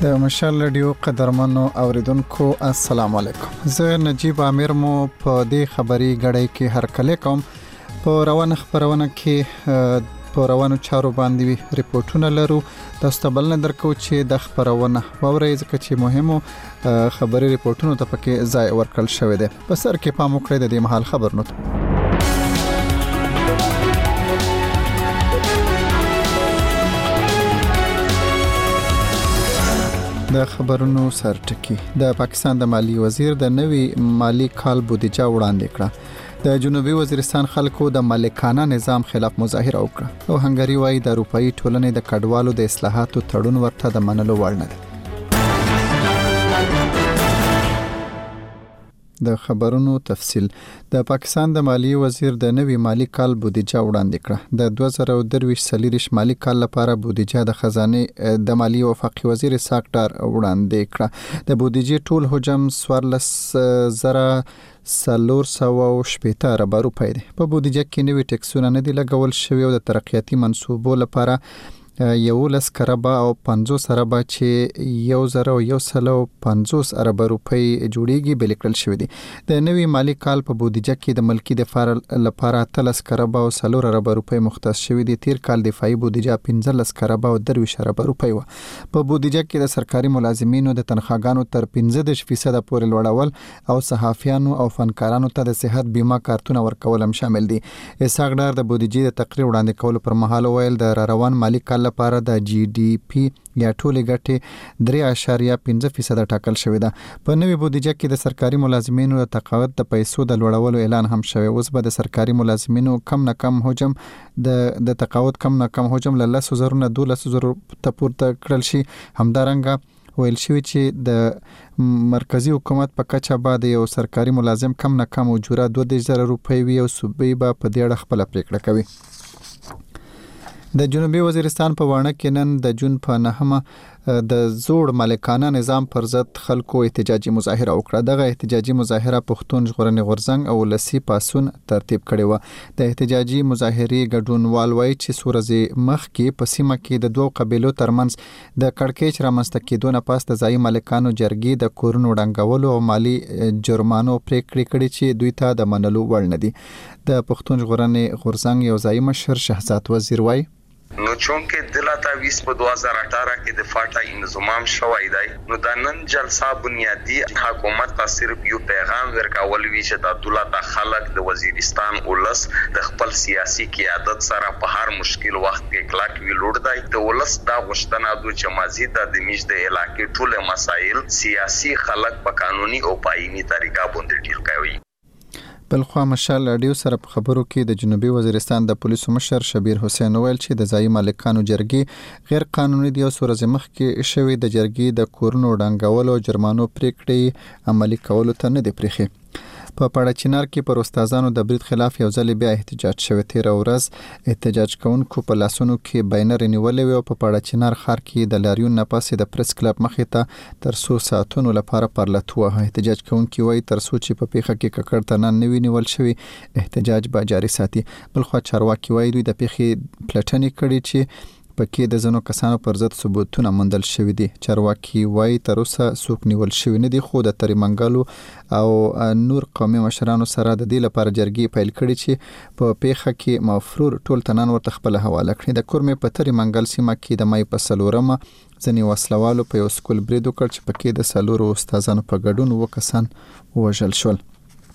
د مشال رادیو قدرمنو اوریدونکو السلام علیکم. زه نجیب امیر مو په دې خبري غړې کې هر کله کوم په روانه خبرونه کې په روانو چارو باندې ریپورتونه لرو. تاسو ته بل نه درکو چې د خبرونه ووري ځکه چې مهمو خبري ریپورتونو ته پکې ځای ورکړل شوی دی. په سر کې پام وکړئ د دې محل خبرونه. د خبرونو سرټکی د پاکستان د مالی وزیر د نوي مالی کال بودیجه وړاندې کړه. د جنوبي وزیرستان خلکو د مالکانه نظام خلاف مظاهره وکړه او هنګری وايي د اروپאי ټولنې د کډوالو د اصلاحاتو تړون ورته د منلو وړ نه دی. د خبرونو تفصیل. د پاکستان د مالی وزیر د نوي مالی کال بودیجه وړاندې کړه. د 2023 مالی کال لپاره بودیجه د خزانه د مالی وفاقي وزیر ساکټر وړاندې کړه. د بودیجې ټول حجم 14,417 ارب روپۍ دی. په بودیجه کې نوي ټیکسونه نه دي لګول شوی او د ترقیاتي منصوبو لپاره 11 کربا او 50 ارب چې 1150 ارب روپۍ جوړیږي بل کړل شوی دی. د نوي مالی کال په بودیجه کې د ملکی دفاع لپاره 13 کربا او 4 ارب روپۍ مختص شوی دی. تیر کال دفاعي بودیجه 15 کربا او 23 ارب روپۍ و. په بودیجه کې د سرکاري ملازمینو د تنخواګانو تر 15% پورې لوړول او صحافیانو او فنکارانو ته د صحت بیمه کارتونه ورکول هم شامل دي. اساګډار د بودیجې د تقریر وړاندې کولو پر مهال ویل د روان مالی کال لپاره د جی ډی پی یا ټولې ګټې 3.5% ټاکل شوی ده. په نوې بودیجه کې د سرکاري ملازمینو د تقاعد د پیسو د لوړولو اعلان هم شوی. اوس به د سرکاري ملازمینو کم نه کم حجم د تقاعد کم نه کم حجم له 10,000 نه 12,000 ته پورته کړل شي. همدارنګه ویل شوی چې د مرکزی حکومت په کچه بعد یو سرکاري ملازم کم نه کم اجوره 2,000 روپۍ وي او صوبې به په دې اړه خپل پریکړه کوي. د جنوبي وزیرستان په وانه کې نن د جون په 9 د زوړ مالکانه نظام پر ضد خلکو احتجاجي مظاهره وکړه. دغه احتجاجي مظاهره پښتون ژغورنې غورځنګ او لسی پاسون ترتیب کړي و. د احتجاجي مظاهرې ګډونوال وایي چې سورزي مخ کې په سیمه کې د دوه قبیلو ترمنځ د کړکېچ رامنځته کېدو نه پاس د ځایي مالکانو جرګې د کورونو ډنګولو او مالی جرمانو پریکړې کړې چې دوی ته د منلو وړ نه دي. د پښتون ژغورنې غورځنګ یو ځایي مشر شهزاد وزیر وایي نو چونکه دلته 20 په 2018 کې د فاټا انضمام شوی دی نو د نن جلسه بنیادی حکومت ته صرف یو پیغام ورکول وی چې د دولت خلک د وزیرستان ولس د خپل سیاسي قیادت سره په هر مشکل وخت کې کلک ویلوړ دی. د ولس دا غوښتنه د چې مزید د میش د علاقې ټول مسایل سیاسي خلک په قانوني او پایني طریقه باندې ډیل کوي. بلخوا مشال رادیو سره په خبرو کې د جنوبي وزیرستان د پولیسو مشر شبیر حسین ویل چې د ځایي مالکانو جرګې غیر قانوني دي او سورزي مخ کې شوی د جرګې د کورونو ډنګولو او جرمانو پریکړې عملی کولو ته نه دی پریخي. په پاړچینار کې پر استادانو د برید خلاف یو ځل بیا احتجاج شوی. تیر ورځ احتجاج کوونکو په لاسونو کې بینر نیولې او په پاړچینار ښار کې د لاریون نه پاسې د پریس کلب مخې ته تر 100 ساعتونو لپاره پرلتوه. احتجاج کوونکي وایي تر څو چې په پیښه کې ککړ تنان نوي نیول شوی احتجاج به جاري ساتي. بلخوا چارواکي وایي دوی د پیښې پلټنې کړي چې پکې د زنو کسانو پر ضد ثبوتونه موندل شوی دي. چارواکي وایي تر اوسه څوک نیول شوی نه دي خو د تریمنګلو او نور قومي مشرانو سره د دې لپاره جرګې پیل کړي چې په پیښه کې مفرور ټول تنان ورته خپل حواله کړي. د کورمې په تریمنګل سیمه کې د مای په 4 ځنې وسلوالو په یو سکول برید وکړ چې پکې د 4 استادانو په ګډون 2 کسان وژل شول.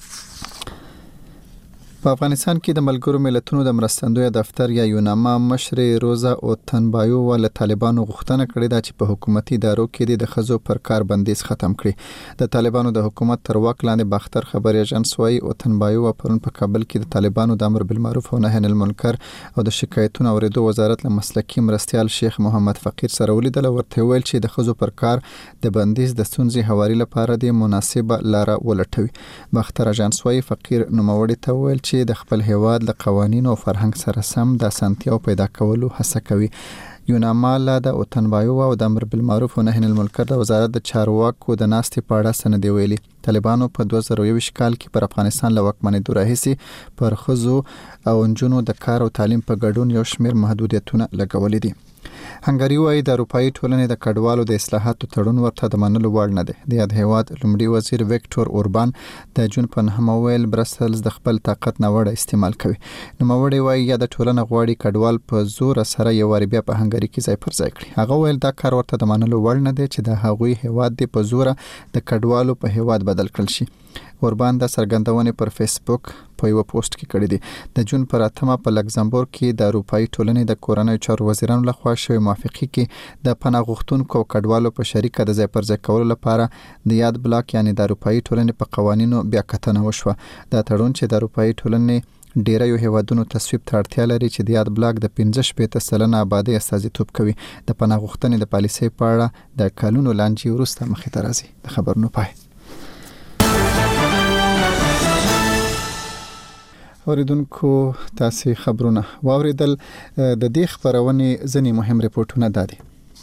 په افغانستان کې د ملګرو ملتونو د مرستندوی دفتر یا یوناما مشر روزا اوتنبایو ول طالبانو غوښتنه کړې ده چې په حکومتي ادارو کې د خزو پر کار بندیز ختم کړي. د طالبانو د حکومت تر واک لاندې باختر خبري ایجنس وايي اوتنبایو پرون په کابل کې د طالبانو د امر بالمعروف او نهي عن المنکر او د شکایتونو اوریدو وزارت له مسلکي مرستيال شیخ محمد فقیر سره ولیدل. ورته ویل چې د خزو پر کار د بندیز د ستونزې حواري لپاره د مناسبه لار ولټوي. باختر ایجنس وايي فقیر نوموړي ته ویل چې د خپل هیواد له قوانینو او فرهنګ سره سم د اسانتیاو پیدا کولو هڅه کوي. یوناما لا د اوتنبایو او د امر بالمعروف او نهي عن المنکر د وزارت د چارواکو د ناستې په اړه سند ویلي. طالبانو په 2021 کال کې پر افغانستان له واکمنېدو راهیسې پر ښځو او نجونو د کار او تعلیم په ګډون یو شمېر محدودیتونه لګولې دي. هنګری وايي د اروپאי ټولنې د کډوالو د اصلاحاتو تړون ورته د منلو وړ نه دی. د یاد هیواد لومړي وزیر ویکټور اوربان د جون په 9 ویل برسلز د خپل طاقت نه وړ استعمال کوي. نو موري وايي یا د ټولنه غواړي کډوال په زور سره یو واری بیا په هنګری کې ځای پر ځای کړي. هغه ویل دا کار ورته د منلو وړ نه دی چې د هغوی هیواد د په زور د کډوالو په هیواد بدل کړل شي. اوربان د سرګندونې پر فیسبوک په یو پوسټ کې کړی دی. د جون پر 8 په لکزمبورګ کې د اروپאי ټولنې د کورنۍ چارو وزیرانو لخوا شوی موافقه کې د پناه غوښتونکو کډوالو په شریکه د ځای پر ځای کولو لپاره د یاد بلاک یعنی د اروپאי ټولنې په قوانینو بیا کتنه وشوه. دا تړون چې د اروپאי ټولنې ډیره یو هیوادونو تصویب ته اړتیا لري چې د یاد بلاک د 15% آبادی استازیتوب کوي. د پناه غوښتنې د پالیسۍ په اړه د کلونو لانجې وروسته مخې ته راځي. د خبرونو پای. اوریدونکو تاسو خبرونه واوریدل. د دې خبرونې ځنی مهم ریپورتونه دادي.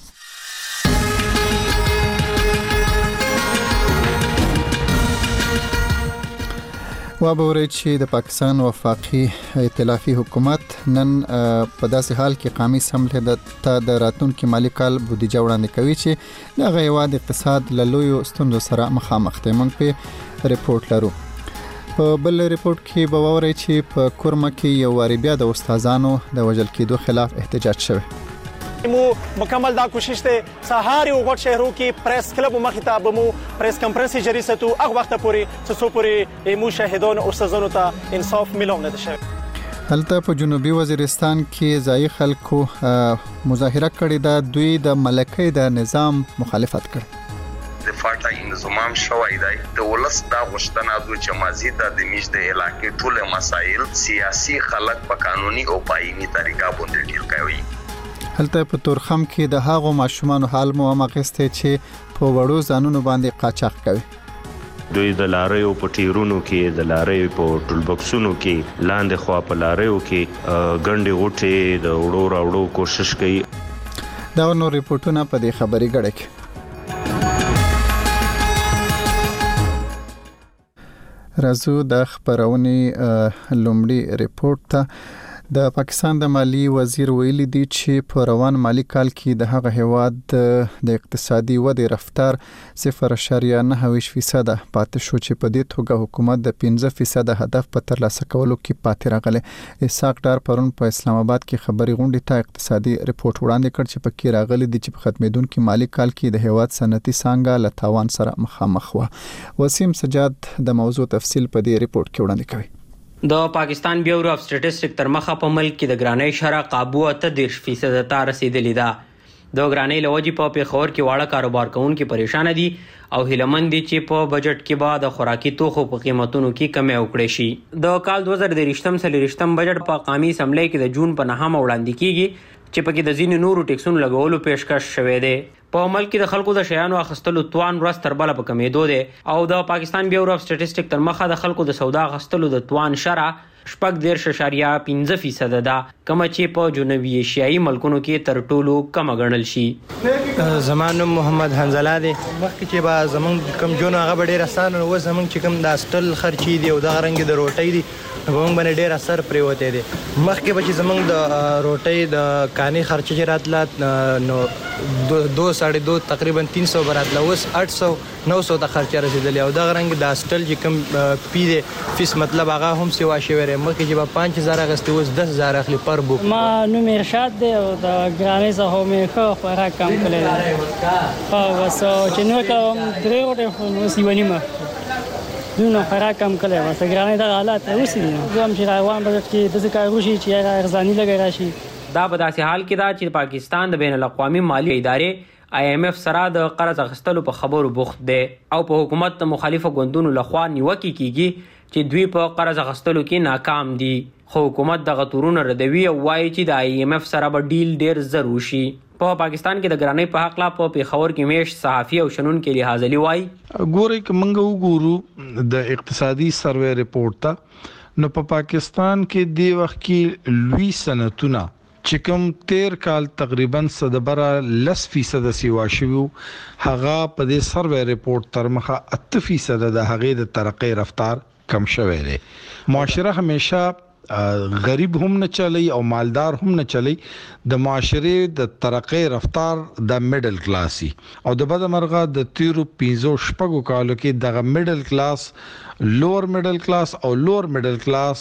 وابوري چې د پاکستان وفاقي ائتلافي حکومت نن په داسې حال کې قومي اسمبلی د راتلونکي مالی کال بودیجه وړاندې کوي چې د هیواد اقتصاد له لویو ستونزو سره مخامخ دی. موږ په ریپورت لرو. په بل ریپورت کې به واورئ چې په کورما کې یو واری بیا د استادانو د وژل کېدو خلاف احتجاج شوی. مو مکمل دا کوشش ته سهار یو غټ شهرو کې پریس کلب مخاطب مو پریس کانفرنس جری ستو هغه وخت پورې څو پورې مو شاهدان او استادانو ته انصاف ملونه ده شوی. هلته په جنوبي وزیرستان کې ځای خلکو مظاهره کړې ده. دوی د ملکۍ د نظام مخالفت کړ. د فاټا انضمام شوی دی. د ولس دا غوښتنه ده چې مزید د میش د علاقې ټول مسایل سیاسي خلک په قانوني او پایني طریقه باندې ډیل کوي. هلته په تورخم کې د هغو ماشومان حال مو مغسته چې په وړو ځانونو باندې قاچاق کوي. دوی د لاریو په ټیرونو کې د لاریو په ټولبکسونو کې لاندې خوا په لاریو کې ګنډي غوټي د وړو راوړو کوشش کوي. دا نو ریپورتونه په دې خبري غړي کې. رازو د خبرونې لومړی ریپورت ته د پاکستان د مالی وزیر ویلي دی چې په روان مالی کال کې د هغه هیواد د اقتصادي ودې رفتار 0.9% پاتې شو چې په دې توګه حکومت د 15% هدف په ترلاسه کولو کې پاتې راغلی. اسحاق ډار پرون په اسلام آباد کې خبري غونډې ته اقتصادي ریپورت وړاندې کړ چې پکې راغلي دي چې په ختمېدونکو مالی کال کې د هیواد صنعتي څانګه له تاوان سره مخامخ و. وسیم سجاد د موضوع تفصیل په دې ریپورت کې وړاندې کوي. د پاکستان بیورو اف سټټسټک تر مخه په ملک کې د ګرانۍ شرح قابو 30% ته رسیدلې ده. د ګرانۍ لوجي په پیښور کې واړه کاروبار کوونکي پریشان دي او هیلمن دي چې په بجټ کې بعد خوراکي توخو په قیمتونو کې کمی وکړي شي. د کال 2023 بجټ په قومي اسمبلی کې د جون په 9 وړاندې کیږي چې پکې د ځینو نورو ټیکسونو لګولو پیشکش شوې ده. په ملک کې د خلکو د شیانو اخستلو توان ورځ تر بله په کمیدو دی او د پاکستان بیورو اف سټټسټک تر مخه د خلکو د سودا اخستلو د توان شرح 14.5% ده، کومه چې په جنوبي ایشیایي ملکونو کې تر ټولو کم ګڼل شي. زمان محمد حنزله دی. مخکې چې با زمونږ کم جون هغه ډېر آسان او زمونږ چې کم د استل خرچي دی او د رنګ د روټۍ دی زمونږ باندې ډېر اثر پریوته دی. مخکې به چې زمونږ د روټۍ د کانی خرچه چې راتله نو 2.5 تقریبا 300 براتله اوس 800-900 ته خرچه رسیدلی او د رنګ د استل چې کم پی دی فیس مطلب هغه هم سیوا شوی مخکې چې به 5000 اغستې اوس 10000 اخلي پر بوک. ما نوم ارشاد دی او د ګرانۍ څخه مې ښه خوراک کم کړی دی. بس چې نو کوم 3 روټۍ اوس یوه نیمه دونه خوراک کم کړی بس ګرانۍ دغه حالات اوس دي. زه هم چې روان بجټ کې داسې کار وشي چې ارزاني لګی راشي. دا په داسې حال کې ده چې پاکستان د بین الاقوامي مالي ادارې IMF سره د قرض اخیستلو په خبرو بوخت دی او په حکومت مخالفو ګوندونو لخوا نیوکې کیږي چې دوی په قرض اخیستلو کې ناکام دي. خو حکومت دغه تورونه ردوي او وایي چې د IMF سره به ډیل ډیر زر وشي. په پاکستان کې د ګرانۍ په حق لا په پیښور کې میش صحافي او شنونکي لحاظ علي وایي ګوري کومنګ وګورو د اقتصادي سروې ریپورت ته نو په پاکستان کې دی وخت کې لوی صنعتونه چې کوم 13 کال تقریبا 10% سیوا شوی هغه په دې سروې ریپورت تر مخه 8% د هغې د ترقۍ رفتار کم شوی دی. معاشره همیشه غریب هم نه چلی او مالدار هم نه چلی د معاشره د ترقی رفتار د میډل کلاسي او د بده مرغه د تیرو 15 شپږو کالو کې د میډل کلاس لوور میډل کلاس او لوور میډل کلاس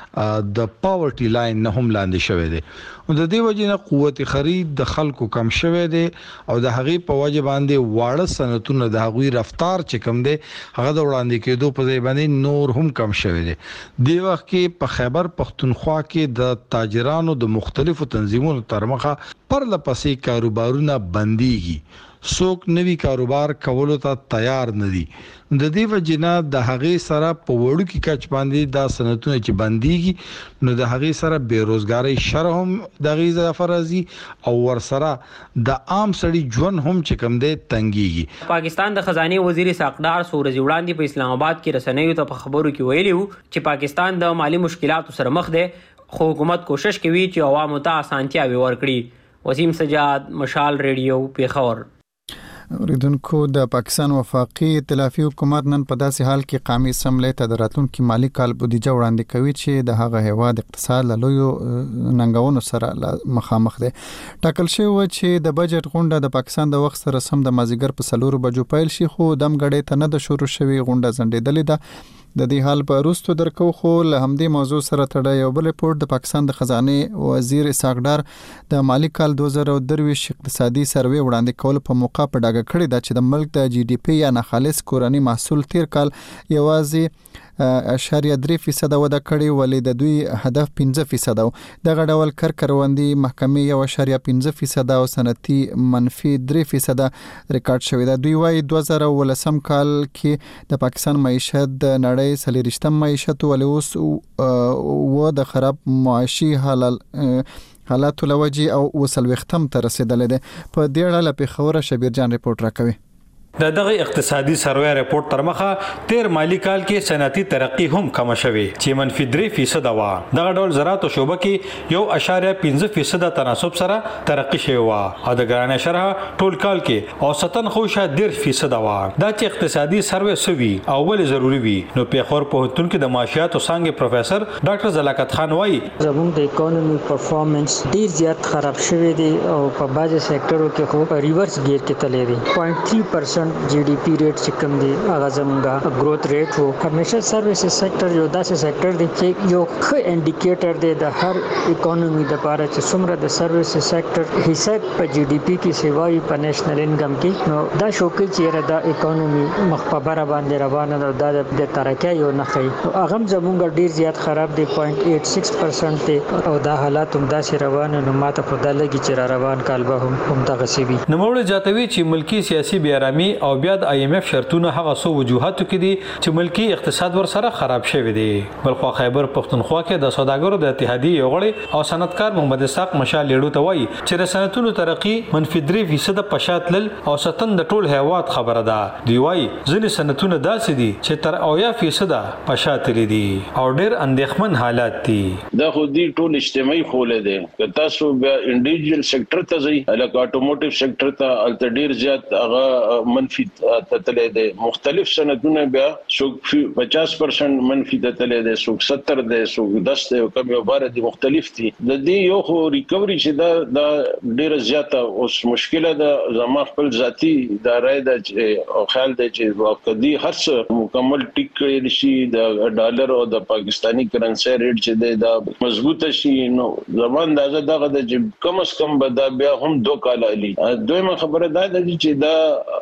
د پاورټي لاین نه هم لاندې شوی دی او د دې وجې نه قوت خرید د خلکو کم شوی دی او د هغې په وجه باندې واړه صنعتونه د هغوی رفتار چې کم دی هغه د وړاندې کېدو په ځای باندې نور هم کم شوی دی. دې وخت کې په خیبر پښتونخوا کې د تاجرانو د مختلفو تنظیمونو تر مخه پرله پسې کاروبارونه بنديږي. څوک نوی کاروبار کولو ته تیار نه دي. د دې وجنه د هغې سره په وړو کې کچ باندې دا صنعتونه چې بنديږي نو د هغې سره بیروزګاری شرح هم د غي اضافه راځي او ور سره د عام سړي ژوند هم چې کم دی تنګيږي. پاکستان د خزانه وزیر ساقدار سورج وړاندې په اسلام آباد کې رسنیو ته په خبرو کې ویلي وو چې پاکستان د مالی مشکلاتو سره مخ دی خو حکومت کوشش کوي چې عوامو ته اسانتیاوي ورکړي. وسیم سجاد، مشال ریډیو، پیښور. اوریدونکو د پاکستان وفاقي ائتلافي حکومت نن په داسې حال کې قومي اسمبلی ته د راتلونکي مالی کال بودیجه وړاندې کوي چې د هغه هیواد اقتصاد له لویو ننګونو سره مخامخ دی. ټاکل شوی و چې د بجټ غونډه د پاکستان د وخت سره سم د مازیګر په 4 بجو پیل شي خو دم غړې ته نه د شروع شوی غونډه ځنډېدلې ده. د دې حال په وروستو درکو خو له همدې موضوع سره تړاو یو بل ریپورت د پاکستان د خزانه وزیر اسحاق ډار د مالی کال 2023 اقتصادي سروې وړاندې کول په موقع په ډاګه کړی دا چې د ملک د جی ډي پی یا ناخالص کورنی محصول تیر کال یوازې 0.3% وده کړی ولې د دوی هدف 5% و. دغه ډول کروندي محکمې 1.5% او صنعتي -3% ریکارډ شوی دی. دوی وايي 2019 کال کې د پاکستان معیشت د نړۍ 40 معیشت ولې اوس و د خراب معاشي حالاتو لوجي او وسلوختم ته رسیدل دي. په دې اړه په خبره شبیر جان ریپورت راکوي. د دغه اقتصادي سروې رپورت تر مخه تیر مالی کال کې صنعتي ترقی هم کم شوه چې -3% و. دغه ډول زراعت او شوبه کې 1.5% تناسب سره ترقی شوی و او د ګرانه شرح ټول کال کې اوسطن خوشه 1.5% و. دا چې اقتصادي سروې سوي او ول ضروری وي نو پیښور پوهنتون کې د معاشيات او څنګه پروفیسور ډاکټر زلاکت خان وایي زموږ د اکانومي پرفارمنس ډیر زیات خراب شوی دی او په بعضي سېکټرو کې خو ریورس گیر کې تللی دی. 0.3% جی ډي پی ریټ چې کوم دی هغه زمونږه گروث ریټ وو. همیشه سرویسز سېکټر یو داسې سېکټر دی چې یو ښه انډیکیټر دی د هر اکانومي د لپاره چې څومره د سرویسز سېکټر حصہ په جی ډي پی کې سیوای په نېشنل انکم کې نو دا شو کې چې د اکانومي مخبره باندې روانه ده د ترقۍ یو نه خي هغه زمونږه ډیر زیات خراب دی 0.86% دی او دا حالات هم داسې روانه نو ماته په دلګي چې را روان کال به هم دغه سی وي. نوموړي جاتوي چې ملکی سیاسي بیارامي او بیا د آی ایم ایف شرطونه هغه سو وجوهاتو کې دي چې ملکی اقتصاد ور سره خراب شوی دی. بلخو خیبر پښتونخوا کې د سوداګرو د اتحادیې غړي او صنعتکار محمد اسحاق مشال لیړو ته وایي چې د صنعتونو ترقی -3% پشاتل او ستن د ټول هیواد خبره ده. دی وایي ځینې صنعتونه داسې دي چې تر 0% پشاتل دي او ډېر اندېښمن حالات دي. دا خو دې ټول اجتماعي خوله ده که تاسو بیا انډیویډوال سېکټر ته ځئ لکه اټوموټیو سېکټر ته الته ډېر زیات هغه منفي تتلې ده. مختلف صنعتونه بیا څوک 50% منفي تتلې ده څوک 70 ده څوک 10 ده او کوم یو بار دي مختلف دي. د دې یو خو ریکوري چې دا ډیره زیاته اوس مشکله ده. زما خپل ذاتی د رائے د او خیال ده چې واقعي هر څه مکمل ټیک کړی شي د ډالر او د پاکستانی کرنسي ریټ چې دا مضبوطه شي نو زمان اندازه دغه د کم از کم به دا بیا هم 2 کال علي. دویمه خبره دا ده چې دا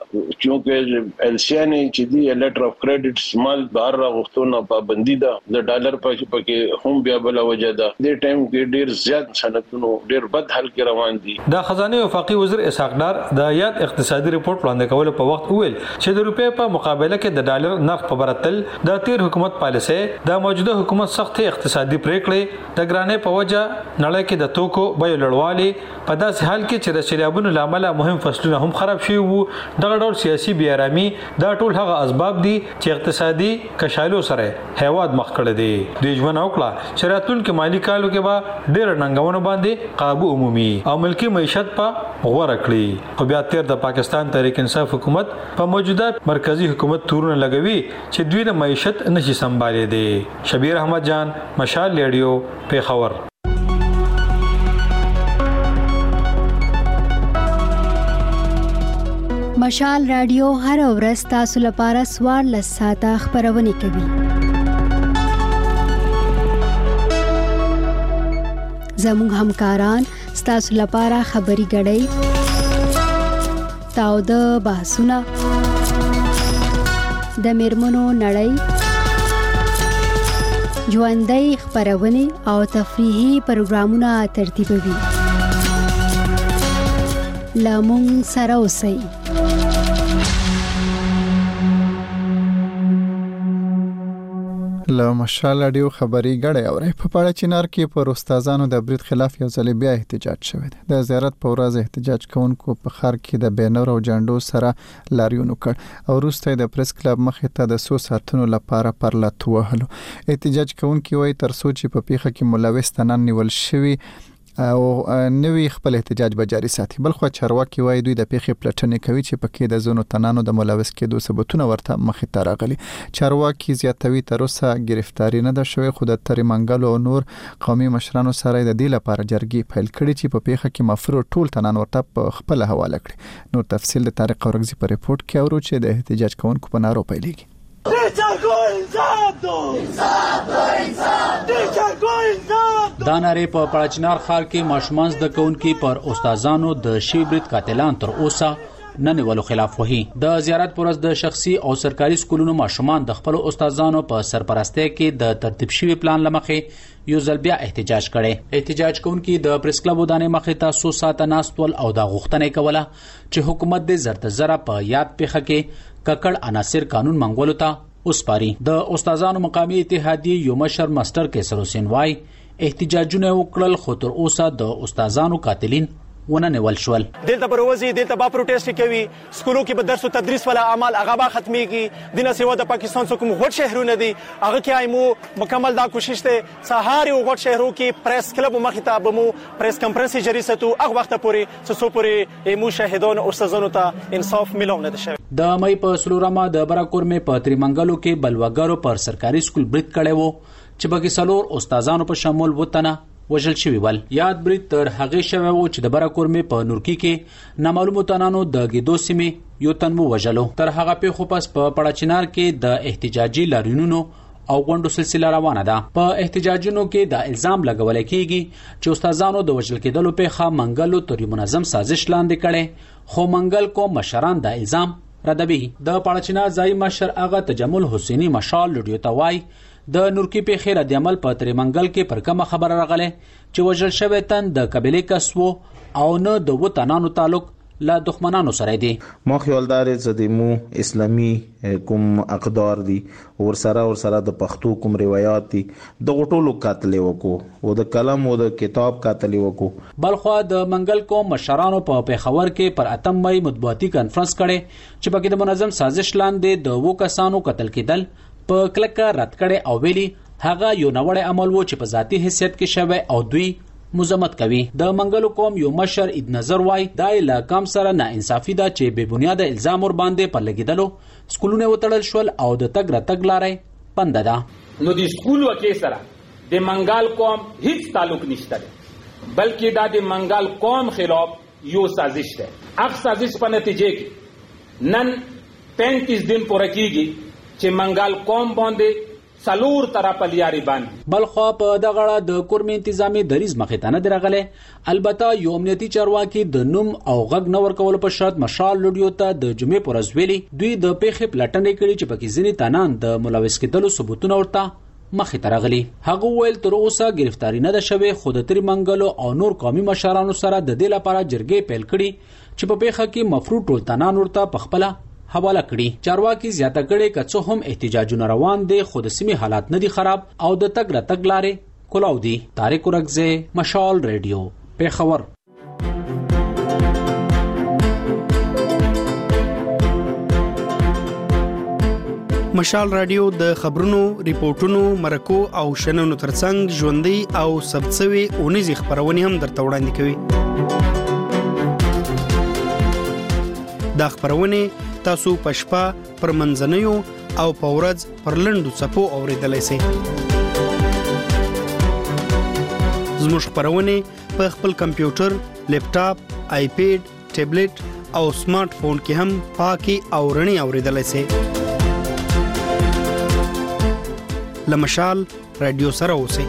چونکه السیانی چې دی لیټر اف کریډټ مال بهر راغښتونه پابندي ده د ډالر پکې هم بیا بل وجه ده. د ټایم کې ډیر زیات صنعتونو ډیر بد حال کې روان دي. د خزانه وفاقي وزیر اسحاق ډار د یاد اقتصادي ریپورت وړاندې کول په وخت ویل چې د روپې په مقابله کې د ډالر نرخ په برتل د تیر حکومت پالیسي د موجوده حکومت سخت اقتصادي پریکړې د ګرانې په وجه نړۍ کې د توکو بیو لوړوالي په داسې حال کې چې د سیلابونو لامل مهم فصلونه هم خراب شوي وو. دغه ډول او سیاسي بې آرامي دا ټول هغه اسباب دي چې اقتصادي کشالو سره هیواد مخ کړی دی. د ژوند وکړه چې راتلونکي مالي کالو کې به ډېر ننګونو باندې قابو عمومي او ملکی معیشت په غوړه کړي. خو بیا تیر د پاکستان تحریک انصاف حکومت په موجوده مرکزی حکومت تورونه لګوي چې دوی د معیشت نشي سمبالې دي. شبیر احمد جان، مشال ریډیو، پیښور. مشال رادیو هر ورځ تاسو لپاره 14 ساعته خبرونه کوي. زموږ همکاران ستاسو لپاره خبري غړي تاو د بحثونه د میرمنو نړۍ ژوندۍ خبرونه او تفریحي پروګرامونه ترتیبوي. لمون سره اوسئ. له مشال رادیو خبري غړې اوري په پاړه چنار کې پر استادانو د برید خلاف یو ځل بیا احتجاج شوی دی. د زیارت په ورځ احتجاج کوونکو په خار کې د بینر او جنډو سره لاریون وکړ او وروسته د پریس کلب مخې ته د 100 ساعتونو لپاره پرلط وهلو. احتجاج کوونکي وایي تر څو چې په پیښه کې ملوث تنان نیول شوی او نوی خپل احتجاج به جاري ساتي. بلخو چارواکي وایي دوی د پیښې پلټنې کوي چې پکې د زونو تنانو د ملوث کېدو ثبوتونه ورته مخې ته راغلي. چارواکي زیاتوي تر اوسه گرفتاری نه ده شوې، خو د تری منګل او نور قومي مشرانو سره د دې لپاره جرګې پیل کړي چې په پیښه کې مفرور ټول تنان ورته په خپل حواله کړي. نور تفصیل د طارق اورغزي په ریپورت کې اورو چې د احتجاج کوونکو په نارو پیلېږي. دا نارې په پړاچنار ښار کې ماشومان زده کوونکي پر استادانو د شوي برید قاتلان تر اوسه نه نیولو خلاف وهي. د زیارت پر ورځ د شخصي او سرکاري سکولونو ماشومان د خپل استادانو په سرپرستۍ کې د ترتیب شوي پلان لمخې یو ځل بیا احتجاج کړي. احتجاج کوونکي د پریس کلب ودانې مخې ته 100 ساعته ناستول او د غوښتنې کوله چې حکومت د زرد زره په یاد پیښه کې ککړ عناصر قانون منغولو ته وسپاري. د استادانو مقامی اتحادیې یو مشر ماستر کیسر حسین وای احتجاجونه وکړل خو تر اوسه د استادانو قاتلین ونه نیول شول. دلته بروزي دلته با پروتست کوي، سکولو کې به درس او تدریس ولا اعمال هغه به ختميږي. دنه سیوا د پاکستان څخه کوم غټ شهرونه دي هغه کې ایمو مکمل دا کوشش ته سهار یو غټ شهرو کې پریس کلب مخته بمو پریس کانفرنس جری ستو هغه وخت پورې څو پورې ایمو شاهدان او استادانو ته انصاف ملونه ده شوی. د مې په سلورمه د براکور مې په تریمنګلو کې بلوګرو پر سرکاري سکول برید کړي وو چې بګي سلور استادانو په شمول وطنه وژل شوی ول. یاد برید تر هغه شوی وو چې د براکور مې په نورکی کې نامعلومو تنانو د ګیدو سیمې یو تن وو وژلو. تر هغه پیښو پس په پړاچنار کې د احتجاجي لاریونونو او غونډو سلسله روانه ده. په احتجاجونو کې د الزام لګول کېږي چې استادانو د وژل کېدلو پیښه منګلو تر منظم سازش لاندې کړي، خو منګل کوم مشران د الزام ردوي. د پړاچنار ځای مشر اغا تجمل حسینی مشال لډیو توای د نورکی پیښې رد عمل په تریمنګل کې پر کومه خبره راغله چې وژل شوی تن د قبيله کسو او نه د وطنانو تعلق لا دښمنانو سره دي. مو خیالدار زدمو اسلامي کوم اقدار دي ور سره د پښتو کوم روایت دي د غټولو قاتل وکړو او د کلم او د کتاب قاتل وکړو. بلخو د منګل کوم مشرانو په پیښور کې پر اتم مې مطبوعاتي کانفرنس کړي چې پکې د منظم سازش لاندې د وو کسانو قتل کېدل په کلکه رد کړي او ویلي هغه یو نوړی عمل وو چې په ذاتی حیثیت کې شوی او دوی مزمت کوي. د منګلو قوم یو مشر اید نظر وای دا علاقام سره نه انصافي ده چې به بنیاد الزام ور باندې پر لګیدلو سکولونه وتړل شول او د تګ راتګ لارې بند ده. نو د سکول وکې سره د منګل قوم هیڅ تعلق نشته بلکې دا د منګل قوم خلاف یو سازش ده. هغه سازش په نتیجه کې نن 35 دن پوره کیږي چې منګل قوم باندې سلور طرف لیاري باندې. بلخو په دغه د کورمې انتظامی دریز مخې ته نه درغله. البته یو امنیتي چارواکي د نوم او غږ نه ورکول په شرط مشال لډیو ته د جمعې پر ورځ ویلي دوی د پیښې پلټنې کړي چې پکې ځینې تنان د ملوث کېدلو ثبوتونه ورته مخې ته راغلي. هغه ویل تر اوسه گرفتاری نه ده شوې، خو د تریمنګلو او نور قومي مشرانو سره د دې لپاره جرګې پیل کړي چې په پیښه کې مفروض ټول تنان ورته پخپله حواله کړي. چارواکي زیاته کړي که څه هم احتجاجونه روان دي خو د سیمې حالات نه دي خراب او د تګ راتګ لارې کلاو دي. طارق اورغزي، مشال ریډیو، پیښور. مشال رادیو د خبرونو، ریپورتونو، مرکو او شننو ترڅنګ ژوندۍ او ثبتسوي اونیزې خبرونه هم درته وړاندې کوي. دا خبرونه تاسو په شپه پر منځنیو او په ورځ پر لنډو څپو اوریدلای شئ. زموږ خبرونه په خپل کمپیوټر، لیپټاپ، آیپیډ، ټابلیټ او سمارټ فون کې هم پاکي او رڼي اوریدلای شئ. لمشال رادیو سره اوسئ.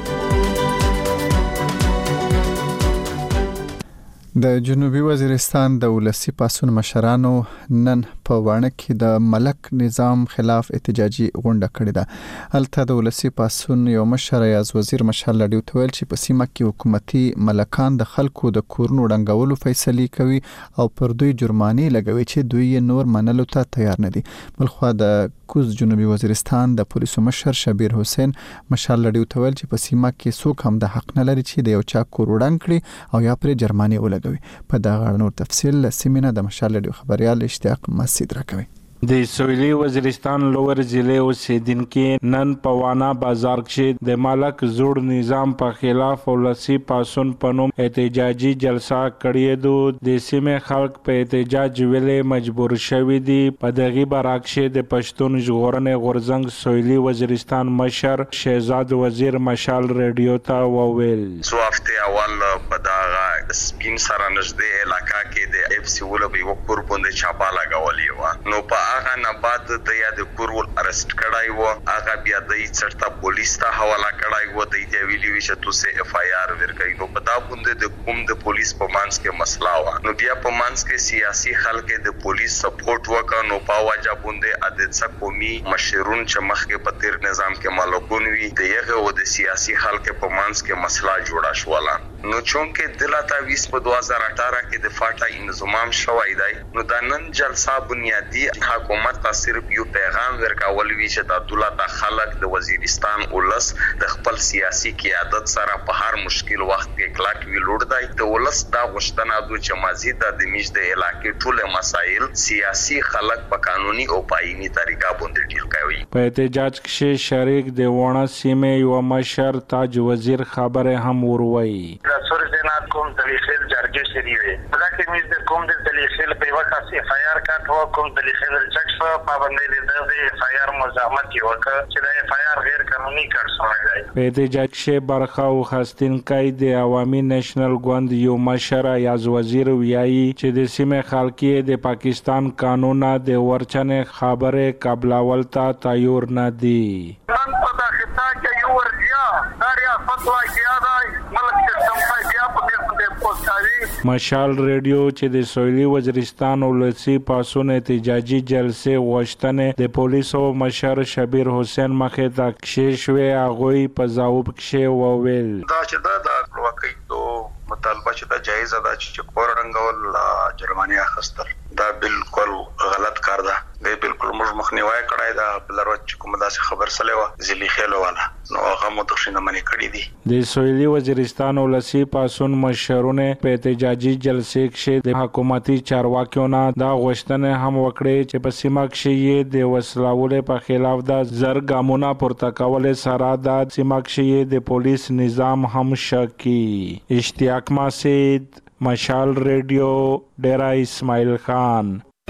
د جنوبي وزیرستان د ولسی پاسون مشرانو نن په وانه کې د ملک نظام خلاف احتجاجي غونډه کړې ده. هلته د ولسی پاسون یو مشر یاز وزیر مشال لډیو تویل چې په سیمه کې حکومتي ملکان د خلکو د کورونو ډنګولو فیصله کوي او پر دوی جرمانه لګوي چې دوی نور منلو ته تیار نه دي. بلخو د کوز جنوبي وزیرستان د پولیسو مشر شبیر حسین مشال لډیو تویل چې په سیمه کې څوک هم د حق نه لري چې د یو چا کور وډنګ کړي او یا پر جرمانه ولګوي. په دا غړ نور تفصیل سیمینه د مشال لډیو خبريال اشتیاق مسجد راکوي. د سویلي وزیرستان لوور ضلع اوسیدونکو نن په وانا بازار کې د مالک زوړ نظام په خلاف ولسی پاسون پنوم احتجاجي جلسه کړې ده. د سیمه خلک په احتجاج ویلې مجبور شوي دي. په دغه براکشه د پښتون ژغورنې غورزنګ سویلي وزیرستان مشر شهزاد وزیر مشال رادیو ته وویل څو هفته اول په دغه سپین سره نږدې علاقہ کې د اف سی ولوي وکړ باندې چاپا لګولې و. نو په هغه نه بعد د یاد کورول ارست کړای و. هغه بیا د چرته پولیس ته حواله کړای و. د دې ویلي چې تاسو اف آی آر ورکړئ. نو په دا باندې د کوم د پولیس په مانس کې مسله و. نو بیا په مانس کې سیاسي خلک د پولیس سپورټ وکړ. نو په واجب باندې عادت قومي مشرون چې مخکې په تیر نظام کې مالکون وي دغه و د سیاسي خلک په مانس کې مسله جوړه شوله. نو چونکه دلته 20 په 2018 کې د فاټا انضمام شوی دی. نو د نن جلسه بنیادی حکومت ته صرف یو پیغام ورکول وی چې د دولت خلک د وزیرستان ولس د خپل سیاسي قیادت سره په هر مشکل وخت کې کلاک وی لوړ دی. د ولس دا غوښتنه د چې مزید د میش د علاقې ټول مسایل سیاسي خلک په قانوني او پایني طریقه باندې ډیل کوي. په احتجاج کې شریک د وانه سیمه یو مشر تاج وزیر خبره هم وروي. سور زینات کوم دلیل جرګه شری وي. دا کې میز د کوم د دلیل په وخت کې اف آی آر کاټ هو کوم دلیل چک شو پابندۍ د اف آی آر مزاحمت یو چې د اف آی آر غیر قانوني کار شوی دی. په احتجاج کې برخه واخیستونکي د عوامي نېشنل ګوند یو مشر یاز وزیر ویایي چې د سیمه خلکو د پاکستان قانون د ورچنه خبره قبلول ته تیار نه دي. نن په داخله کې یو ورجیا داریا فتوا کیاده ملک سیستم په بیا په دې پوسټاري مشال رادیو چې د سویلي وزیرستان ولسی پاسون احتجاجي جلسه غوښتنه د پولیسو مشر شبیر حسین مخه ته کششوي اغوی په ځواب کې وویل دا چې دا د خپلواکۍ مطالبه چې دا جایزه ده چې کور رنګول جرمانه اخستل دا بالکل غلط کار ده. دی بالکل موږ مخنیوي کړای دا بلروت چې کومه داسې خبر سره و ځلی خېلو والا نو هغه متخصصین منی کړی دي. د سویلي وزیرستان ولسی پاسون مشرونه په احتجاجي جلسه کې د حکومتي چارواکیو نه دا غوښتنه هم وکړي چې په سیمه کې د وسلواله په خلاف د زرګامونه پورته کول سره د سیمه کې د پولیس نظام هم شکی. اشتیاق مسجد مشال رادیو ډیرا اسماعیل خان.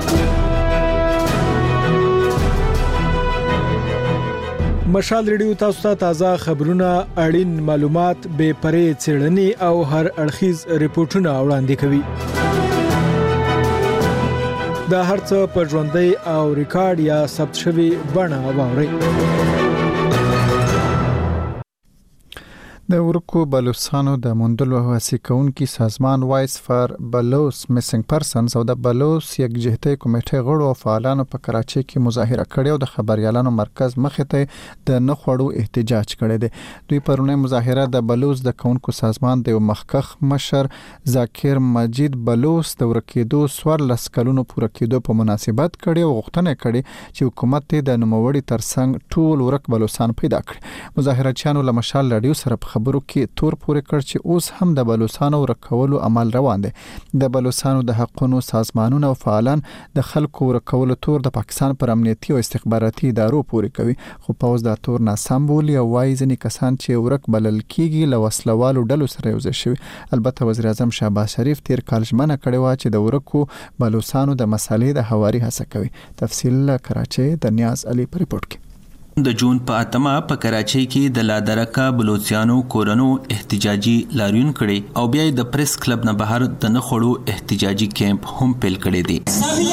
مشال رادیو تاسو ته تازه خبرونه، اړین معلومات، بے پرې څېړنې او هر اړخیز ریپورتونه وړاندې کوي. دا هرڅه په ژوندۍ او ریکارډ یا ثبت شوی بڼه واورئ. د ورکو بلوچستانو د موندلو هڅې کوونکي سازمان وایس فار بلوچ میسنګ پرسنز او د بلوچ یکجهتۍ کمیټې غړو او فعالانو په کراچۍ کې مظاهره کړې او د خبريالانو مرکز مخې ته د نخوړو احتجاج کړی دی. دوی پرونه مظاهره د بلوچ د کونکو سازمان د مخکخ مشر ذاکر مجید بلوچ د ورکېدو 14 کلونو پوره کېدو په مناسبت کړي او غوښتنه کړي چې حکومت د نوموړي ترڅنګ ټول ورک بلوچستان پیدا کړي. مظاهرچیانو له مشال رادیو سره خبرو کې تور پورې کړ چې اوس هم د بلوچستان ورکولو عمل روان دی. د بلوچستان د حقوقو سازمانونو او فعالان د خلکو ورکولو تور د پاکستان پر امنیتي او استخباراتي ادارو پورې کوي، خو پوز د تور ناسم بولي او وايي ځنې کسان چې ورک بلل کیږي له وسلوالو ډلو سره یوځای شوي. البته وزیر اعظم شهباز شریف تیر کال ژمنه کړې و چې د ورکو بلوچستانو د مسالې د هواري هڅه کوي. تفصیل کراچۍ د نیاز علي پر ریپورت کې. د جون په اتمه په کراچۍ کې د لادرکا بلوچستانو کورونو احتجاجي لاریون کړي او بیا د پریس کلب نه بهر د نخړو احتجاجي کیمپ هم پیل کړي دي.